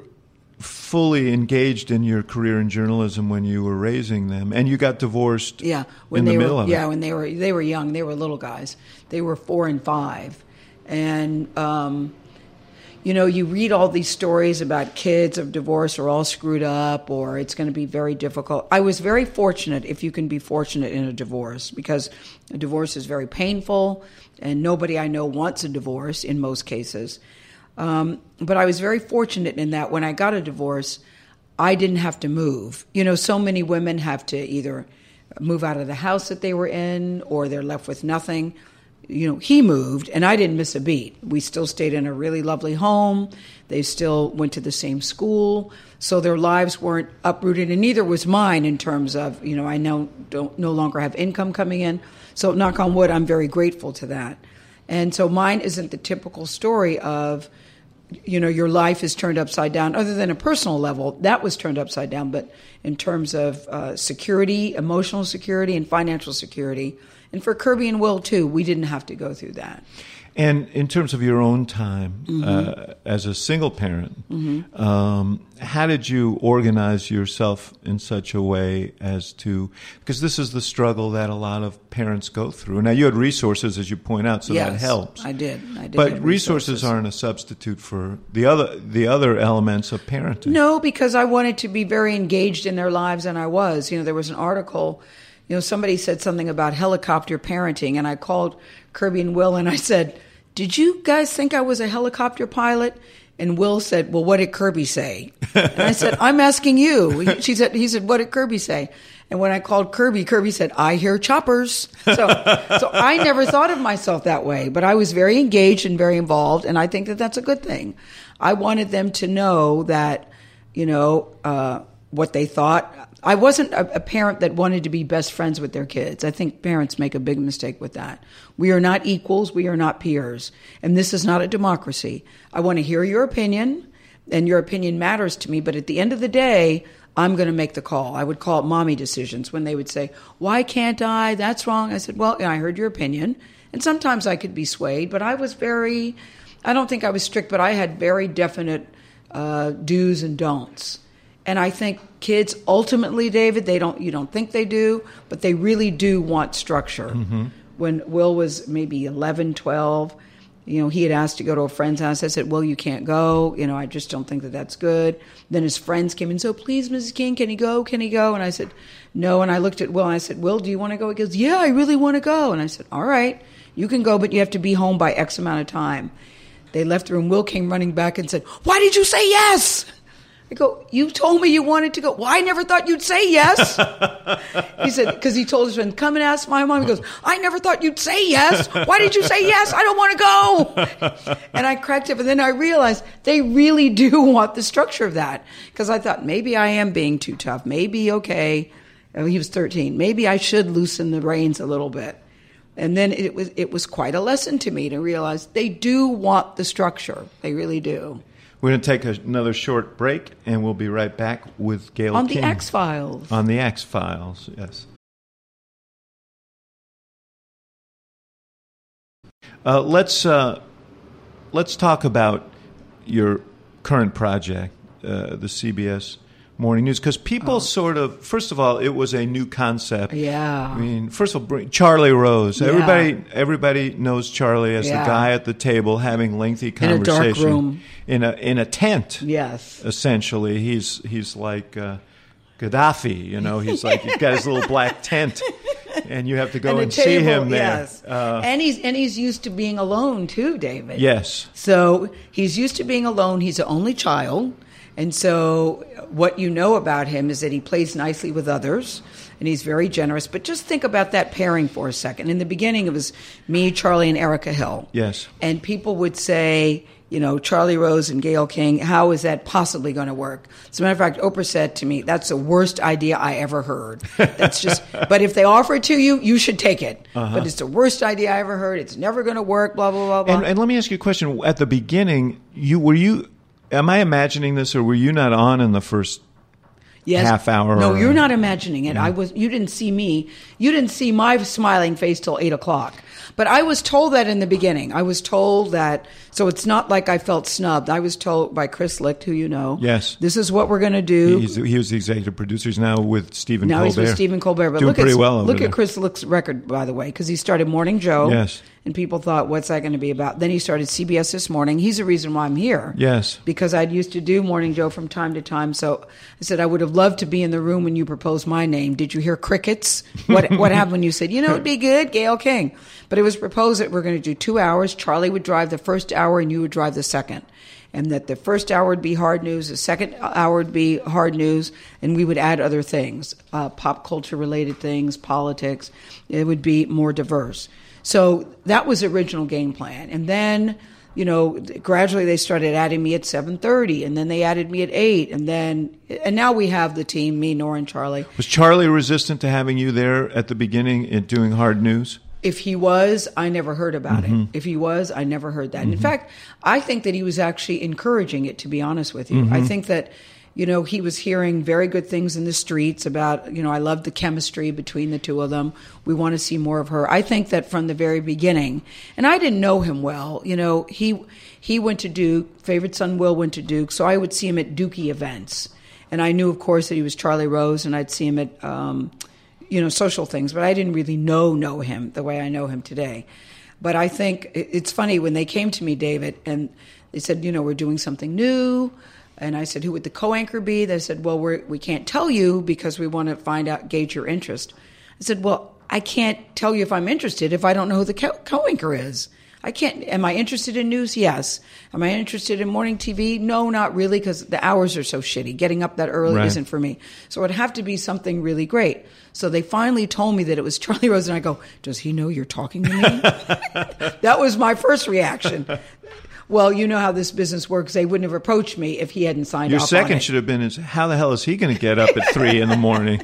fully engaged in your career in journalism when you were raising them, and you got divorced. Yeah, when in they the were middle of yeah it. when they were they were young, they were little guys. They were four and five, and um, you know, you read all these stories about kids of divorce are all screwed up, or it's going to be very difficult. I was very fortunate, if you can be fortunate in a divorce, because a divorce is very painful, and nobody I know wants a divorce in most cases. Um, but I was very fortunate in that when I got a divorce, I didn't have to move. You know, so many women have to either move out of the house that they were in or they're left with nothing. You know, he moved, and I didn't miss a beat. We still stayed in a really lovely home. They still went to the same school. So their lives weren't uprooted, and neither was mine in terms of, you know, I now don't no longer have income coming in. So knock on wood, I'm very grateful to that. And so mine isn't the typical story of, you know, your life is turned upside down, other than a personal level. That was turned upside down. But in terms of uh, security, emotional security, and financial security, and for Kirby and Will, too, we didn't have to go through that. And in terms of your own time Mm-hmm. uh, as a single parent, Mm-hmm. um, how did you organize yourself in such a way as to, because this is the struggle that a lot of parents go through. Now, you had resources, as you point out, so yes, that helps. I did. I did But have resources. resources aren't a substitute for the other the other elements of parenting. No, because I wanted to be very engaged in their lives, and I was. You know, there was an article, you know, somebody said something about helicopter parenting, and I called Kirby and Will, and I said, did you guys think I was a helicopter pilot? And Will said, well, what did Kirby say? And I said, I'm asking you. She said, he said, what did Kirby say? And when I called Kirby, Kirby said, I hear choppers. So, so I never thought of myself that way, but I was very engaged and very involved, and I think that that's a good thing. I wanted them to know that, you know, uh, what they thought. I wasn't a, a parent that wanted to be best friends with their kids. I think parents make a big mistake with that. We are not equals. We are not peers. And this is not a democracy. I want to hear your opinion, and your opinion matters to me. But at the end of the day, I'm going to make the call. I would call it mommy decisions when they would say, why can't I? That's wrong. I said, well, I heard your opinion. And sometimes I could be swayed, but I was very, I don't think I was strict, but I had very definite uh, do's and don'ts. And I think kids ultimately, David, they don't. You don't think they do, but they really do want structure. Mm-hmm. When Will was maybe eleven, twelve, you know, he had asked to go to a friend's house. I said, Will, you can't go. You know, I just don't think that that's good. Then his friends came in, so please, Missus King, can he go? Can he go? And I said, no. And I looked at Will and I said, Will, do you want to go? He goes, yeah, I really want to go. And I said, all right, you can go, but you have to be home by X amount of time. They left the room. Will came running back and said, why did you say yes? I go, you told me you wanted to go. Well, I never thought you'd say yes. He said, because he told his friend, come and ask my mom. He goes, I never thought you'd say yes. Why did you say yes? I don't want to go. And I cracked up. And then I realized they really do want the structure of that. Because I thought, maybe I am being too tough. Maybe, okay. He was thirteen. Maybe I should loosen the reins a little bit. And then it was it was quite a lesson to me to realize they do want the structure. They really do. We're going to take a, another short break, and we'll be right back with Gayle On King. the X-Files. On the X-Files, yes. Uh, let's uh, let's talk about your current project, uh, the C B S Morning News, because people oh. sort of, first of all, it was a new concept. Yeah. I mean, first of all, bring Charlie Rose. Yeah. Everybody everybody knows Charlie as yeah. the guy at the table having lengthy conversation. In a dark room. In a, in a tent. Yes. Essentially. He's, he's like uh, Gaddafi, you know. He's like, he's got his little black tent, and you have to go and, and table, see him there. Yes. Uh, and he's and he's used to being alone, too, David. Yes. So he's used to being alone. He's an only child. And so what you know about him is that he plays nicely with others, and he's very generous. But just think about that pairing for a second. In the beginning, it was me, Charlie, and Erica Hill. Yes. And people would say, you know, Charlie Rose and Gayle King, how is that possibly going to work? As a matter of fact, Oprah said to me, that's the worst idea I ever heard. That's just, but if they offer it to you, you should take it. Uh-huh. But it's the worst idea I ever heard. It's never going to work, blah, blah, blah, blah. And, and let me ask you a question. At the beginning, you were you... Am I imagining this, or were you not on in the first yes. half hour? No, or, you're not imagining it. Yeah. I was. You didn't see me. You didn't see my smiling face till eight o'clock. But I was told that in the beginning. I was told that. So it's not like I felt snubbed. I was told by Chris Licht, who you know. Yes. This is what we're going to do. He's, he was the executive producer. He's now with Stephen now Colbert. Now he's with Stephen Colbert. But Doing look pretty at, well over Look there. at Chris Licht's record, by the way, because he started Morning Joe. Yes. And people thought, what's that going to be about? Then he started C B S This Morning. He's the reason why I'm here. Yes. Because I'd used to do Morning Joe from time to time. So I said, I would have loved to be in the room when you proposed my name. Did you hear crickets? What what happened when you said, you know, it'd be good, Gayle King? But it was proposed that we're going to do two hours. Charlie would drive the first hour and you would drive the second. and that the first hour would be hard news, the second hour would be hard news, and we would add other things, uh, pop culture related things, politics. It would be more diverse. So that was the original game plan. And then, you know, gradually they started adding me at seven thirty, and then they added me at eight, and then, and now we have the team, me, Nora, and Charlie. Was Charlie resistant to having you there at the beginning in doing hard news? If he was, I never heard about mm-hmm. it. If he was, I never heard that. Mm-hmm. In fact, I think that he was actually encouraging it, to be honest with you. Mm-hmm. I think that, you know, he was hearing very good things in the streets about, you know, I love the chemistry between the two of them. We want to see more of her. I think that from the very beginning, and I didn't know him well, you know, he he went to Duke, favorite son Will went to Duke, so I would see him at Dookie events. And I knew, of course, that he was Charlie Rose, and I'd see him at, um, you know, social things, but I didn't really know know him the way I know him today. But I think it's funny, when they came to me, David, and they said, you know, we're doing something new. And I said, who would the co-anchor be? They said, well, we're, we can't tell you because we want to find out, gauge your interest. I said, well, I can't tell you if I'm interested if I don't know who the co- co-anchor is. I can't. Am I interested in news? Yes. Am I interested in morning T V? No, not really, because the hours are so shitty. Getting up that early right. isn't for me. So it would have to be something really great. So they finally told me that it was Charlie Rose, and I go, does he know you're talking to me? That was my first reaction. Well, you know how this business works. They wouldn't have approached me if he hadn't signed Your off on it. Your second should have been, is how the hell is he going to get up at three in the morning?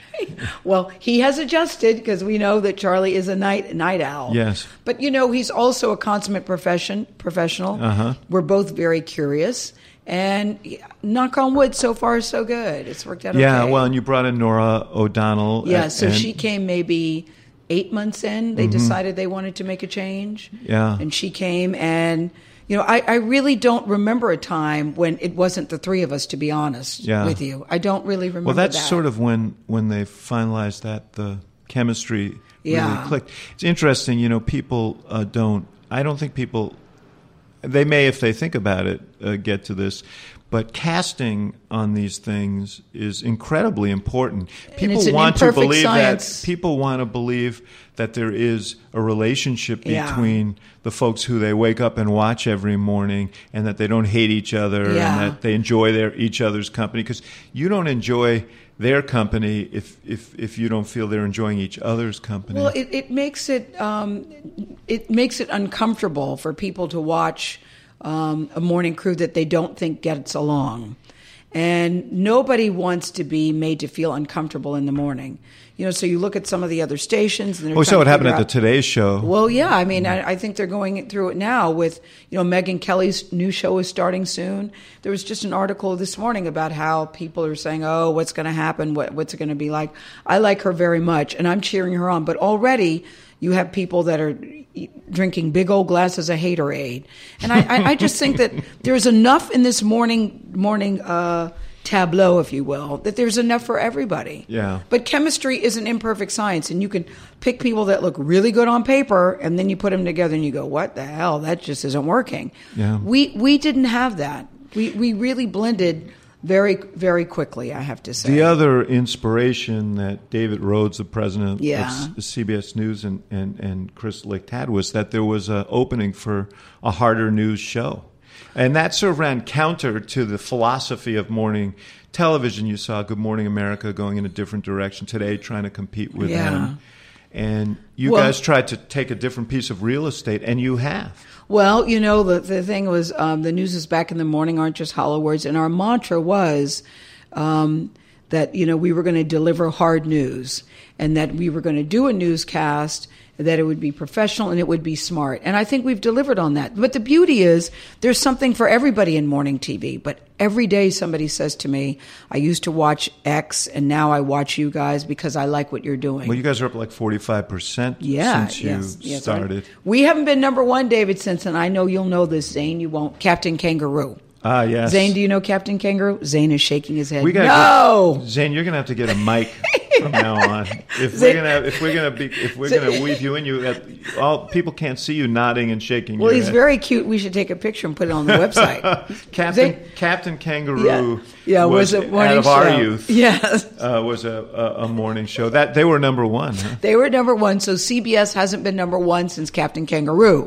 Well, he has adjusted, because we know that Charlie is a night night owl. Yes. But, you know, he's also a consummate profession professional. Uh-huh. We're both very curious. And knock on wood, so far so good. It's worked out yeah, okay. well, and you brought in Nora O'Donnell. Yeah, and, so and, she came maybe eight months in. They mm-hmm. decided they wanted to make a change. Yeah. And she came, and, you know, I, I really don't remember a time when it wasn't the three of us, to be honest yeah. with you. I don't really remember that. Well, that's that. sort of when, when they finalized that, the chemistry really yeah. clicked. It's interesting, you know, people uh, don't, I don't think people, they may, if they think about it, uh, get to this, but casting on these things is incredibly important. People it's an want to believe science. that people want to believe that there is a relationship yeah. between the folks who they wake up and watch every morning, and that they don't hate each other, yeah. and that they enjoy their each other's company. Because you don't enjoy their company if, if if you don't feel they're enjoying each other's company. Well, it, it makes it um, it makes it uncomfortable for people to watch um, a morning crew that they don't think gets along, and nobody wants to be made to feel uncomfortable in the morning. You know, so you look at some of the other stations. And oh, so what happened at the Today Show? Well, yeah, I mean, I, I think they're going through it now with, you know, Megyn Kelly's new show is starting soon. There was just an article this morning about how people are saying, oh, what's going to happen? What, what's it going to be like? I like her very much, and I'm cheering her on. But already you have people that are drinking big old glasses of Haterade. And I, I, I just think that there's enough in this morning morning uh tableau, if you will, that there's enough for everybody. Yeah. But chemistry is an imperfect science, and you can pick people that look really good on paper, and then you put them together and you go, what the hell? That just isn't working. Yeah. We we didn't have that. We we really blended very, very quickly, I have to say. The other inspiration that David Rhodes, the president yeah. of C B S News, and, and, and Chris Licht had was that there was an opening for a harder news show. And that sort of ran counter to the philosophy of morning television. You saw Good Morning America going in a different direction today, trying to compete with yeah. them. And you well, guys tried to take a different piece of real estate, and you have. Well, you know, the, the thing was, um, the news is back in the morning aren't just hollow words. And our mantra was um, that, you know, we were going to deliver hard news, and that we were going to do a newscast, that it would be professional and it would be smart. And I think we've delivered on that. But the beauty is there's something for everybody in morning T V. But every day somebody says to me, I used to watch X and now I watch you guys because I like what you're doing. Well, you guys are up like forty-five percent yeah, since you yes, yes, started. I, we haven't been number one, David, since, and I know you'll know this, Zane. You won't. Captain Kangaroo. Ah, yes. Zane, do you know Captain Kangaroo? Zane is shaking his head. We gotta no! Get, Zane, you're going to have to get a mic from now on. If Zane, we're going to if we're going to be if we're going to weave you in, you all people can't see you nodding and shaking. Well, your he's head. very cute. We should take a picture and put it on the website. Captain Zane, Captain Kangaroo. Yeah, yeah was, was a morning out of show. our youth. Yes, uh, was a, a a morning show that they were number one. Huh? They were number one. So C B S hasn't been number one since Captain Kangaroo.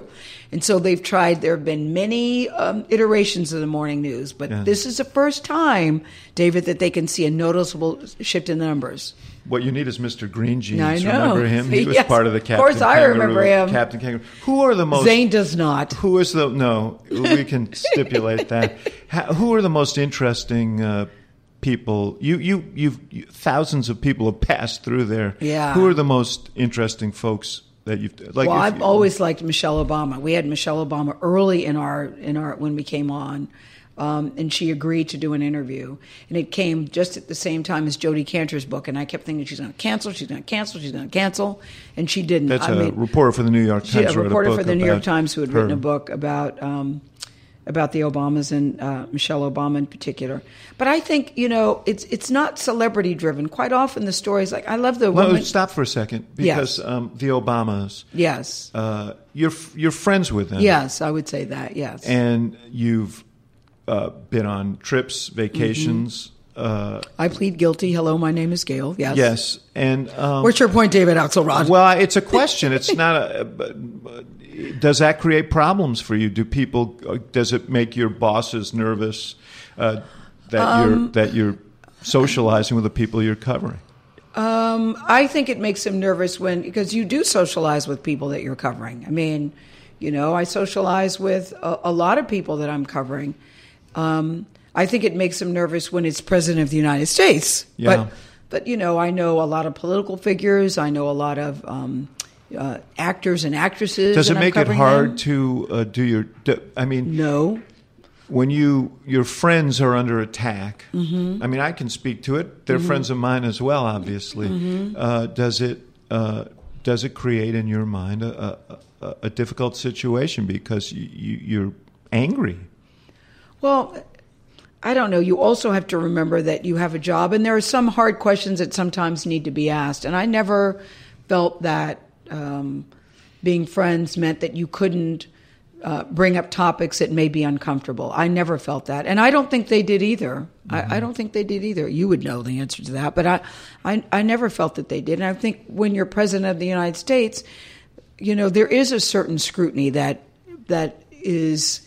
And so they've tried, there have been many um, iterations of the morning news, but yeah. this is the first time, David, that they can see a noticeable shift in the numbers. What you need is Mister Green Jeans. I know. Remember him? He was yes. part of the Captain Of course, I Kangaroo, remember him. Captain Kangaroo. Who are the most... Zane does not. Who is the... No, we can stipulate that. How, who are the most interesting uh, people? You, you, you've... You, thousands of people have passed through there. Yeah. Who are the most interesting folks that you've... Like well, if I've you, always liked Michelle Obama. We had Michelle Obama early in our in our when we came on, um, and she agreed to do an interview. And it came just at the same time as Jodi Kantor's book. And I kept thinking she's going to cancel, she's going to cancel, she's going to cancel, and she didn't. That's I a mean, reporter for the New York Times. She, a wrote reporter a book for the New York about Times who had her. written a book about. Um, about the Obamas and uh, Michelle Obama in particular. But I think, you know, it's it's not celebrity driven. Quite often the stories, like I love the Well, woman. stop for a second, because Yes. um, the Obamas, Yes. uh, you're you're friends with them. Yes, I would say that, yes. And you've uh, been on trips, vacations. Mm-hmm. Uh, I plead guilty. Hello, my name is Gail. Yes. yes, and um, What's your point, David Axelrod? well, it's a question. It's not a. But, but does that create problems for you? Do people? Does it make your bosses nervous uh, that Um, you're that you're socializing with the people you're covering? Um, I think it makes them nervous when because you do socialize with people that you're covering. I mean, you know, I socialize with a, a lot of people that I'm covering. Um, I think it makes them nervous when it's President of the United States. Yeah. But, but you know, I know a lot of political figures. I know a lot of um, uh, actors and actresses. Does it and I'm make it covering hard them. to uh, do your? Do, I mean, No. when you your friends are under attack, Mm-hmm. I mean, I can speak to it. They're friends of mine as well, obviously. Mm-hmm. Uh, does it uh, does it create in your mind a, a, a difficult situation because you, you, you're angry? Well, I don't know. You also have to remember that you have a job, and there are some hard questions that sometimes need to be asked. And I never felt that um, being friends meant that you couldn't uh, bring up topics that may be uncomfortable. I never felt that, and I don't think they did either. Mm-hmm. I, I don't think they did either. You would know the answer to that, but I, I, I never felt that they did. And I think when you're president of the United States, you know, there is a certain scrutiny that that is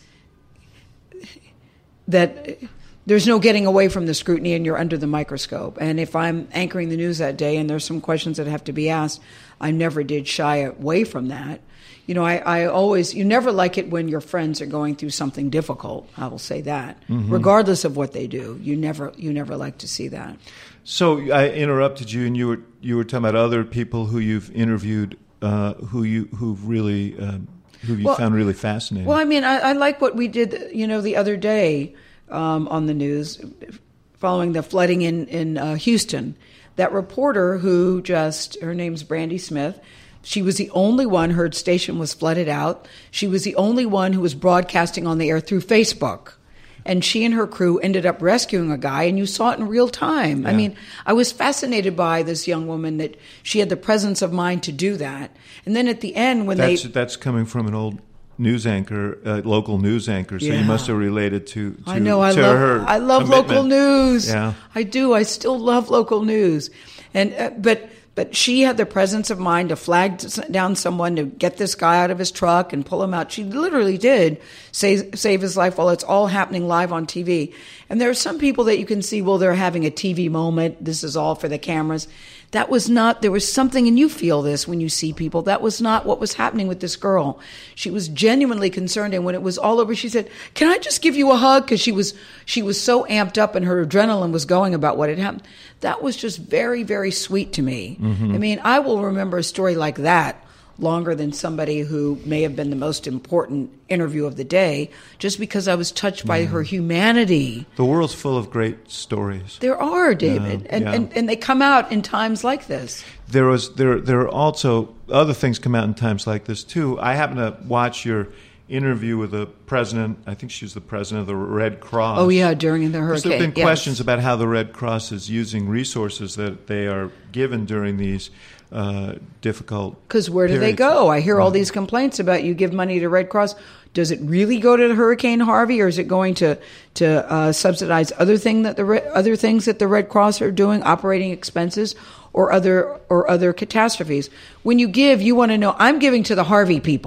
that. There's no getting away from the scrutiny, and you're under the microscope. And if I'm anchoring the news that day and there's some questions that have to be asked, I never did shy away from that. You know, I, I always, you never like it when your friends are going through something difficult. I will say that. Mm-hmm. Regardless of what they do, you never, you never like to see that. So I interrupted you, and you were you were talking about other people who you've interviewed, uh, who you who've really um, who you well, found really fascinating. Well, I mean, I, I like what we did, you know, the other day. Um, on the news following the flooding in, in uh, Houston. That reporter who just, her name's Brandy Smith, she was the only one, her station was flooded out. She was the only one who was broadcasting on the air through Facebook. And she and her crew ended up rescuing a guy, and you saw it in real time. Yeah. I mean, I was fascinated by this young woman that she had the presence of mind to do that. And then at the end when that's, they... That's coming from an old... news anchor, uh, local news anchor. So yeah. you must have related to, to I know. I to love. her I love commitment. local news. Yeah, I do. I still love local news, and uh, but but she had the presence of mind to flag down someone to get this guy out of his truck and pull him out. She literally did save save his life while it's all happening live on T V. And there are some people that you can see, well, they're having a T V moment. This is all for the cameras. That was not, there was something, and you feel this when you see people, that was not what was happening with this girl. She was genuinely concerned, and when it was all over, she said, can I just give you a hug? Because she was, she was so amped up and her adrenaline was going about what had happened. That was just very, very sweet to me. Mm-hmm. I mean, I will remember a story like that longer than somebody who may have been the most important interview of the day, just because I was touched by mm. her humanity. The world's full of great stories. There are, David, uh, and, yeah. and and they come out in times like this. There was there there are also other things come out in times like this too. I happen to watch your interview with the president. I think she's the president of the Red Cross. Oh yeah, during the hurricane. There have been yes. questions about how the Red Cross is using resources that they are given during these uh, difficult. Because where do periods. they go? I hear all these complaints about you give money to Red Cross. Does it really go to Hurricane Harvey, or is it going to to uh, subsidize other thing that the Re- other things that the Red Cross are doing, operating expenses, or other or other catastrophes? When you give, you want to know. I'm giving to the Harvey people.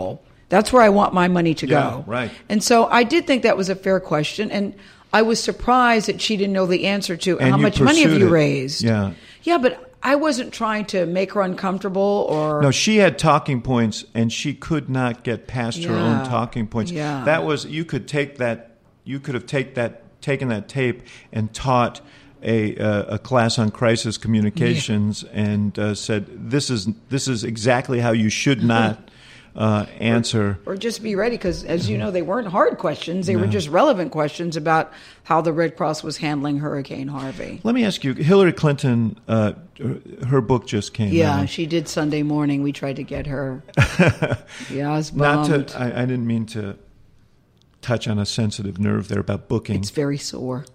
That's where I want my money to Yeah, go. right. And so I did think that was a fair question, and I was surprised that she didn't know the answer to And how you much money have pursued you it. raised. Yeah. Yeah, but I wasn't trying to make her uncomfortable or... No, she had talking points, and she could not get past her Yeah. own talking points. Yeah. That was you could take that you could have take that taken that tape and taught a uh, a class on crisis communications and uh, said this is this is exactly how you should not uh, answer. Or just be ready, because as you know, they weren't hard questions. They were just relevant questions about how the Red Cross was handling Hurricane Harvey. Let me ask you, Hillary Clinton, uh, her book just came Yeah, out. she did Sunday morning. We tried to get her. Yeah, I was Not bummed. to, I, I didn't mean to touch on a sensitive nerve there about booking. It's very sore.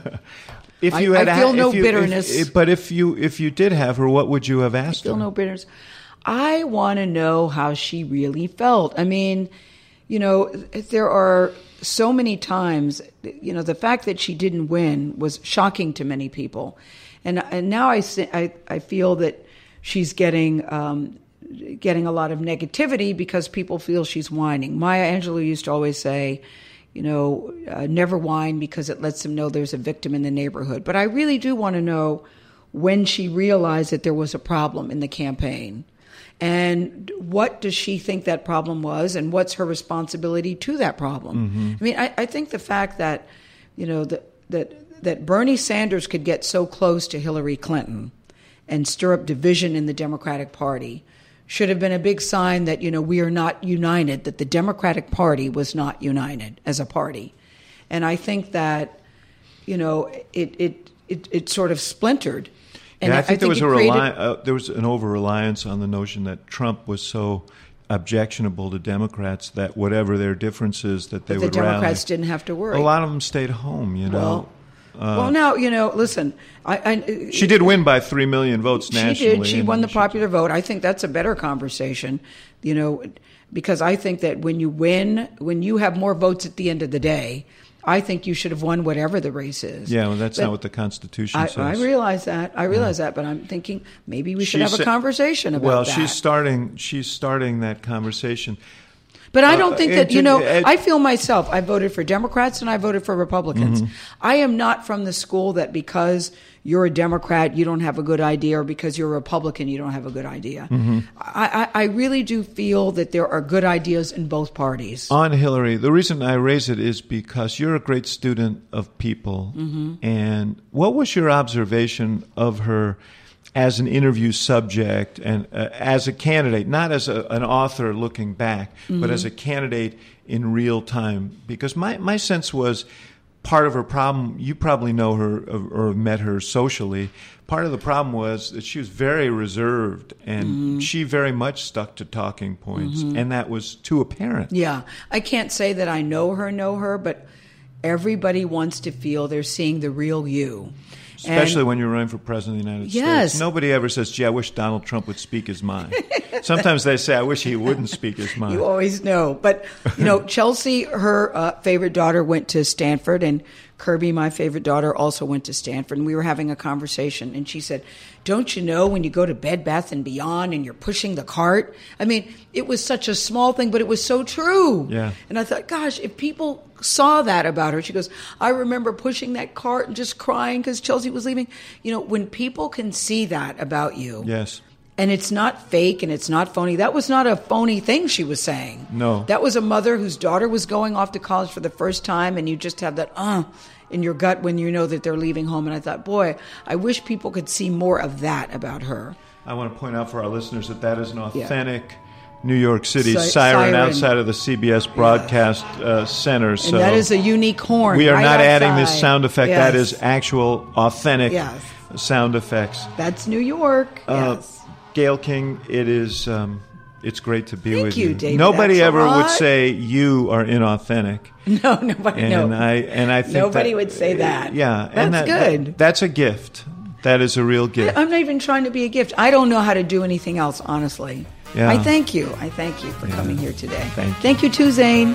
If I- you I had feel if no you- if- bitterness. if- but if you if you did have her, what would you have asked Still her? no bitterness. I want to know how she really felt. I mean, you know, there are so many times, you know, the fact that she didn't win was shocking to many people. And and now I, se- I, I feel that she's getting um, getting a lot of negativity because people feel she's whining. Maya Angelou used to always say, you know, uh, never whine because it lets them know there's a victim in the neighborhood. But I really do want to know when she realized that there was a problem in the campaign. And what does she think that problem was, and what's her responsibility to that problem? Mm-hmm. I mean, I, I think the fact that, you know, that that that Bernie Sanders could get so close to Hillary Clinton and stir up division in the Democratic Party should have been a big sign that, you know, we are not united, that the Democratic Party was not united as a party. And I think that, you know, it it it, it sort of splintered. And yeah, I think, there was it a created- reli- uh, there was an over reliance on the notion that Trump was so objectionable to Democrats that whatever their differences that they the would Democrats rally. didn't have to worry. A lot of them stayed home. You know, Well, well, now, you know, listen, I, I she did win by three million votes nationally. She did. She and won the she- popular vote. I think that's a better conversation, you know, because I think that when you win, when you have more votes at the end of the day, I think you should have won whatever the race is. Yeah, well, that's But not what the Constitution I, says. I realize that. I realize that, but I'm thinking maybe we should She have a sa- conversation about well, that. she's starting. She's starting that conversation. But I Uh, don't think and that, you to- know, uh, I feel myself, I voted for Democrats and I voted for Republicans. Mm-hmm. I am not from the school that because you're a Democrat, you don't have a good idea, or because you're a Republican, you don't have a good idea. Mm-hmm. I, I, I really do feel that there are good ideas in both parties. On Hillary, the reason I raise it is because you're a great student of people. Mm-hmm. And what was your observation of her as an interview subject and uh, as a candidate, not as a, an author looking back, Mm-hmm. but as a candidate in real time? Because my, my sense was part of her problem, you probably know her or, or met her socially, part of the problem was that she was very reserved and Mm-hmm. she very much stuck to talking points, and that was too apparent. Yeah. I can't say that I know her, know her, but everybody wants to feel they're seeing the real you. Especially And- when you're running for president of the United Yes. States. Nobody ever says, gee, I wish Donald Trump would speak his mind. Sometimes they say, I wish he wouldn't speak his mind. You always know. But, you know, Chelsea, her uh, favorite daughter, went to Stanford, and Kirby, my favorite daughter, also went to Stanford. And we were having a conversation, and she said, don't you know when you go to Bed Bath and Beyond and you're pushing the cart? I mean, it was such a small thing, but it was so true. Yeah. And I thought, gosh, if people saw that about her, she goes, I remember pushing that cart and just crying because Chelsea was leaving. You know, when people can see that about you. Yes. And it's not fake and it's not phony. That was not a phony thing she was saying. No. That was a mother whose daughter was going off to college for the first time, and you just have that uh in your gut when you know that they're leaving home. And I thought, boy, I wish people could see more of that about her. I want to point out for our listeners that that is an authentic New York City Si- siren, siren. outside of the C B S broadcast uh, center. And So that is a unique horn. we are right not adding this outside. sound effect. Yes. That is actual, authentic Yes. sound effects. That's New York. Uh, Yes. Gail King, it is. Um, it's great to be Thank with you, you. David Nobody Axelrod. ever would say you are inauthentic. No, nobody. And no. I and I think Nobody that- would say that. Yeah, and That's that- good. that- that's a gift. That is a real gift. I'm not even trying to be a gift. I don't know how to do anything else, honestly. Yeah. I thank you. I thank you for coming here today. Thank you. Thank you too, Zane.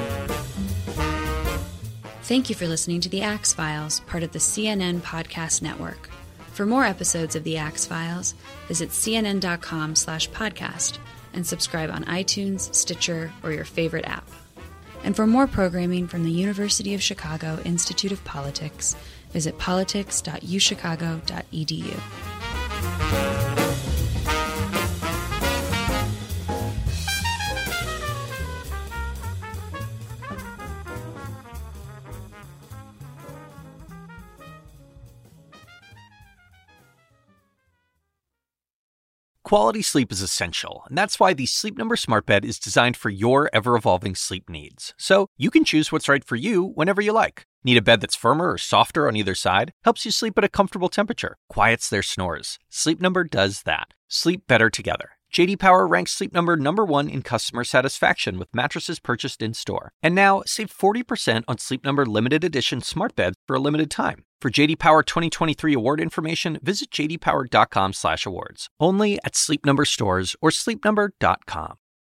Thank you for listening to The Axe Files, part of the C N N Podcast Network. For more episodes of The Axe Files, visit cnn.com slash podcast and subscribe on iTunes, Stitcher, or your favorite app. And for more programming from the University of Chicago Institute of Politics, visit politics dot u chicago dot e d u. Quality sleep is essential, and that's why the Sleep Number Smart Bed is designed for your ever-evolving sleep needs. So you can choose what's right for you whenever you like. Need a bed that's firmer or softer on either side? Helps you sleep at a comfortable temperature, quiets their snores. Sleep Number does that. Sleep better together. J D Power ranks Sleep Number number one in customer satisfaction with mattresses purchased in-store. And now, save forty percent on Sleep Number limited edition smart beds for a limited time. For J D Power twenty twenty-three award information, visit j d power dot com slash awards. Only at Sleep Number stores or sleep number dot com.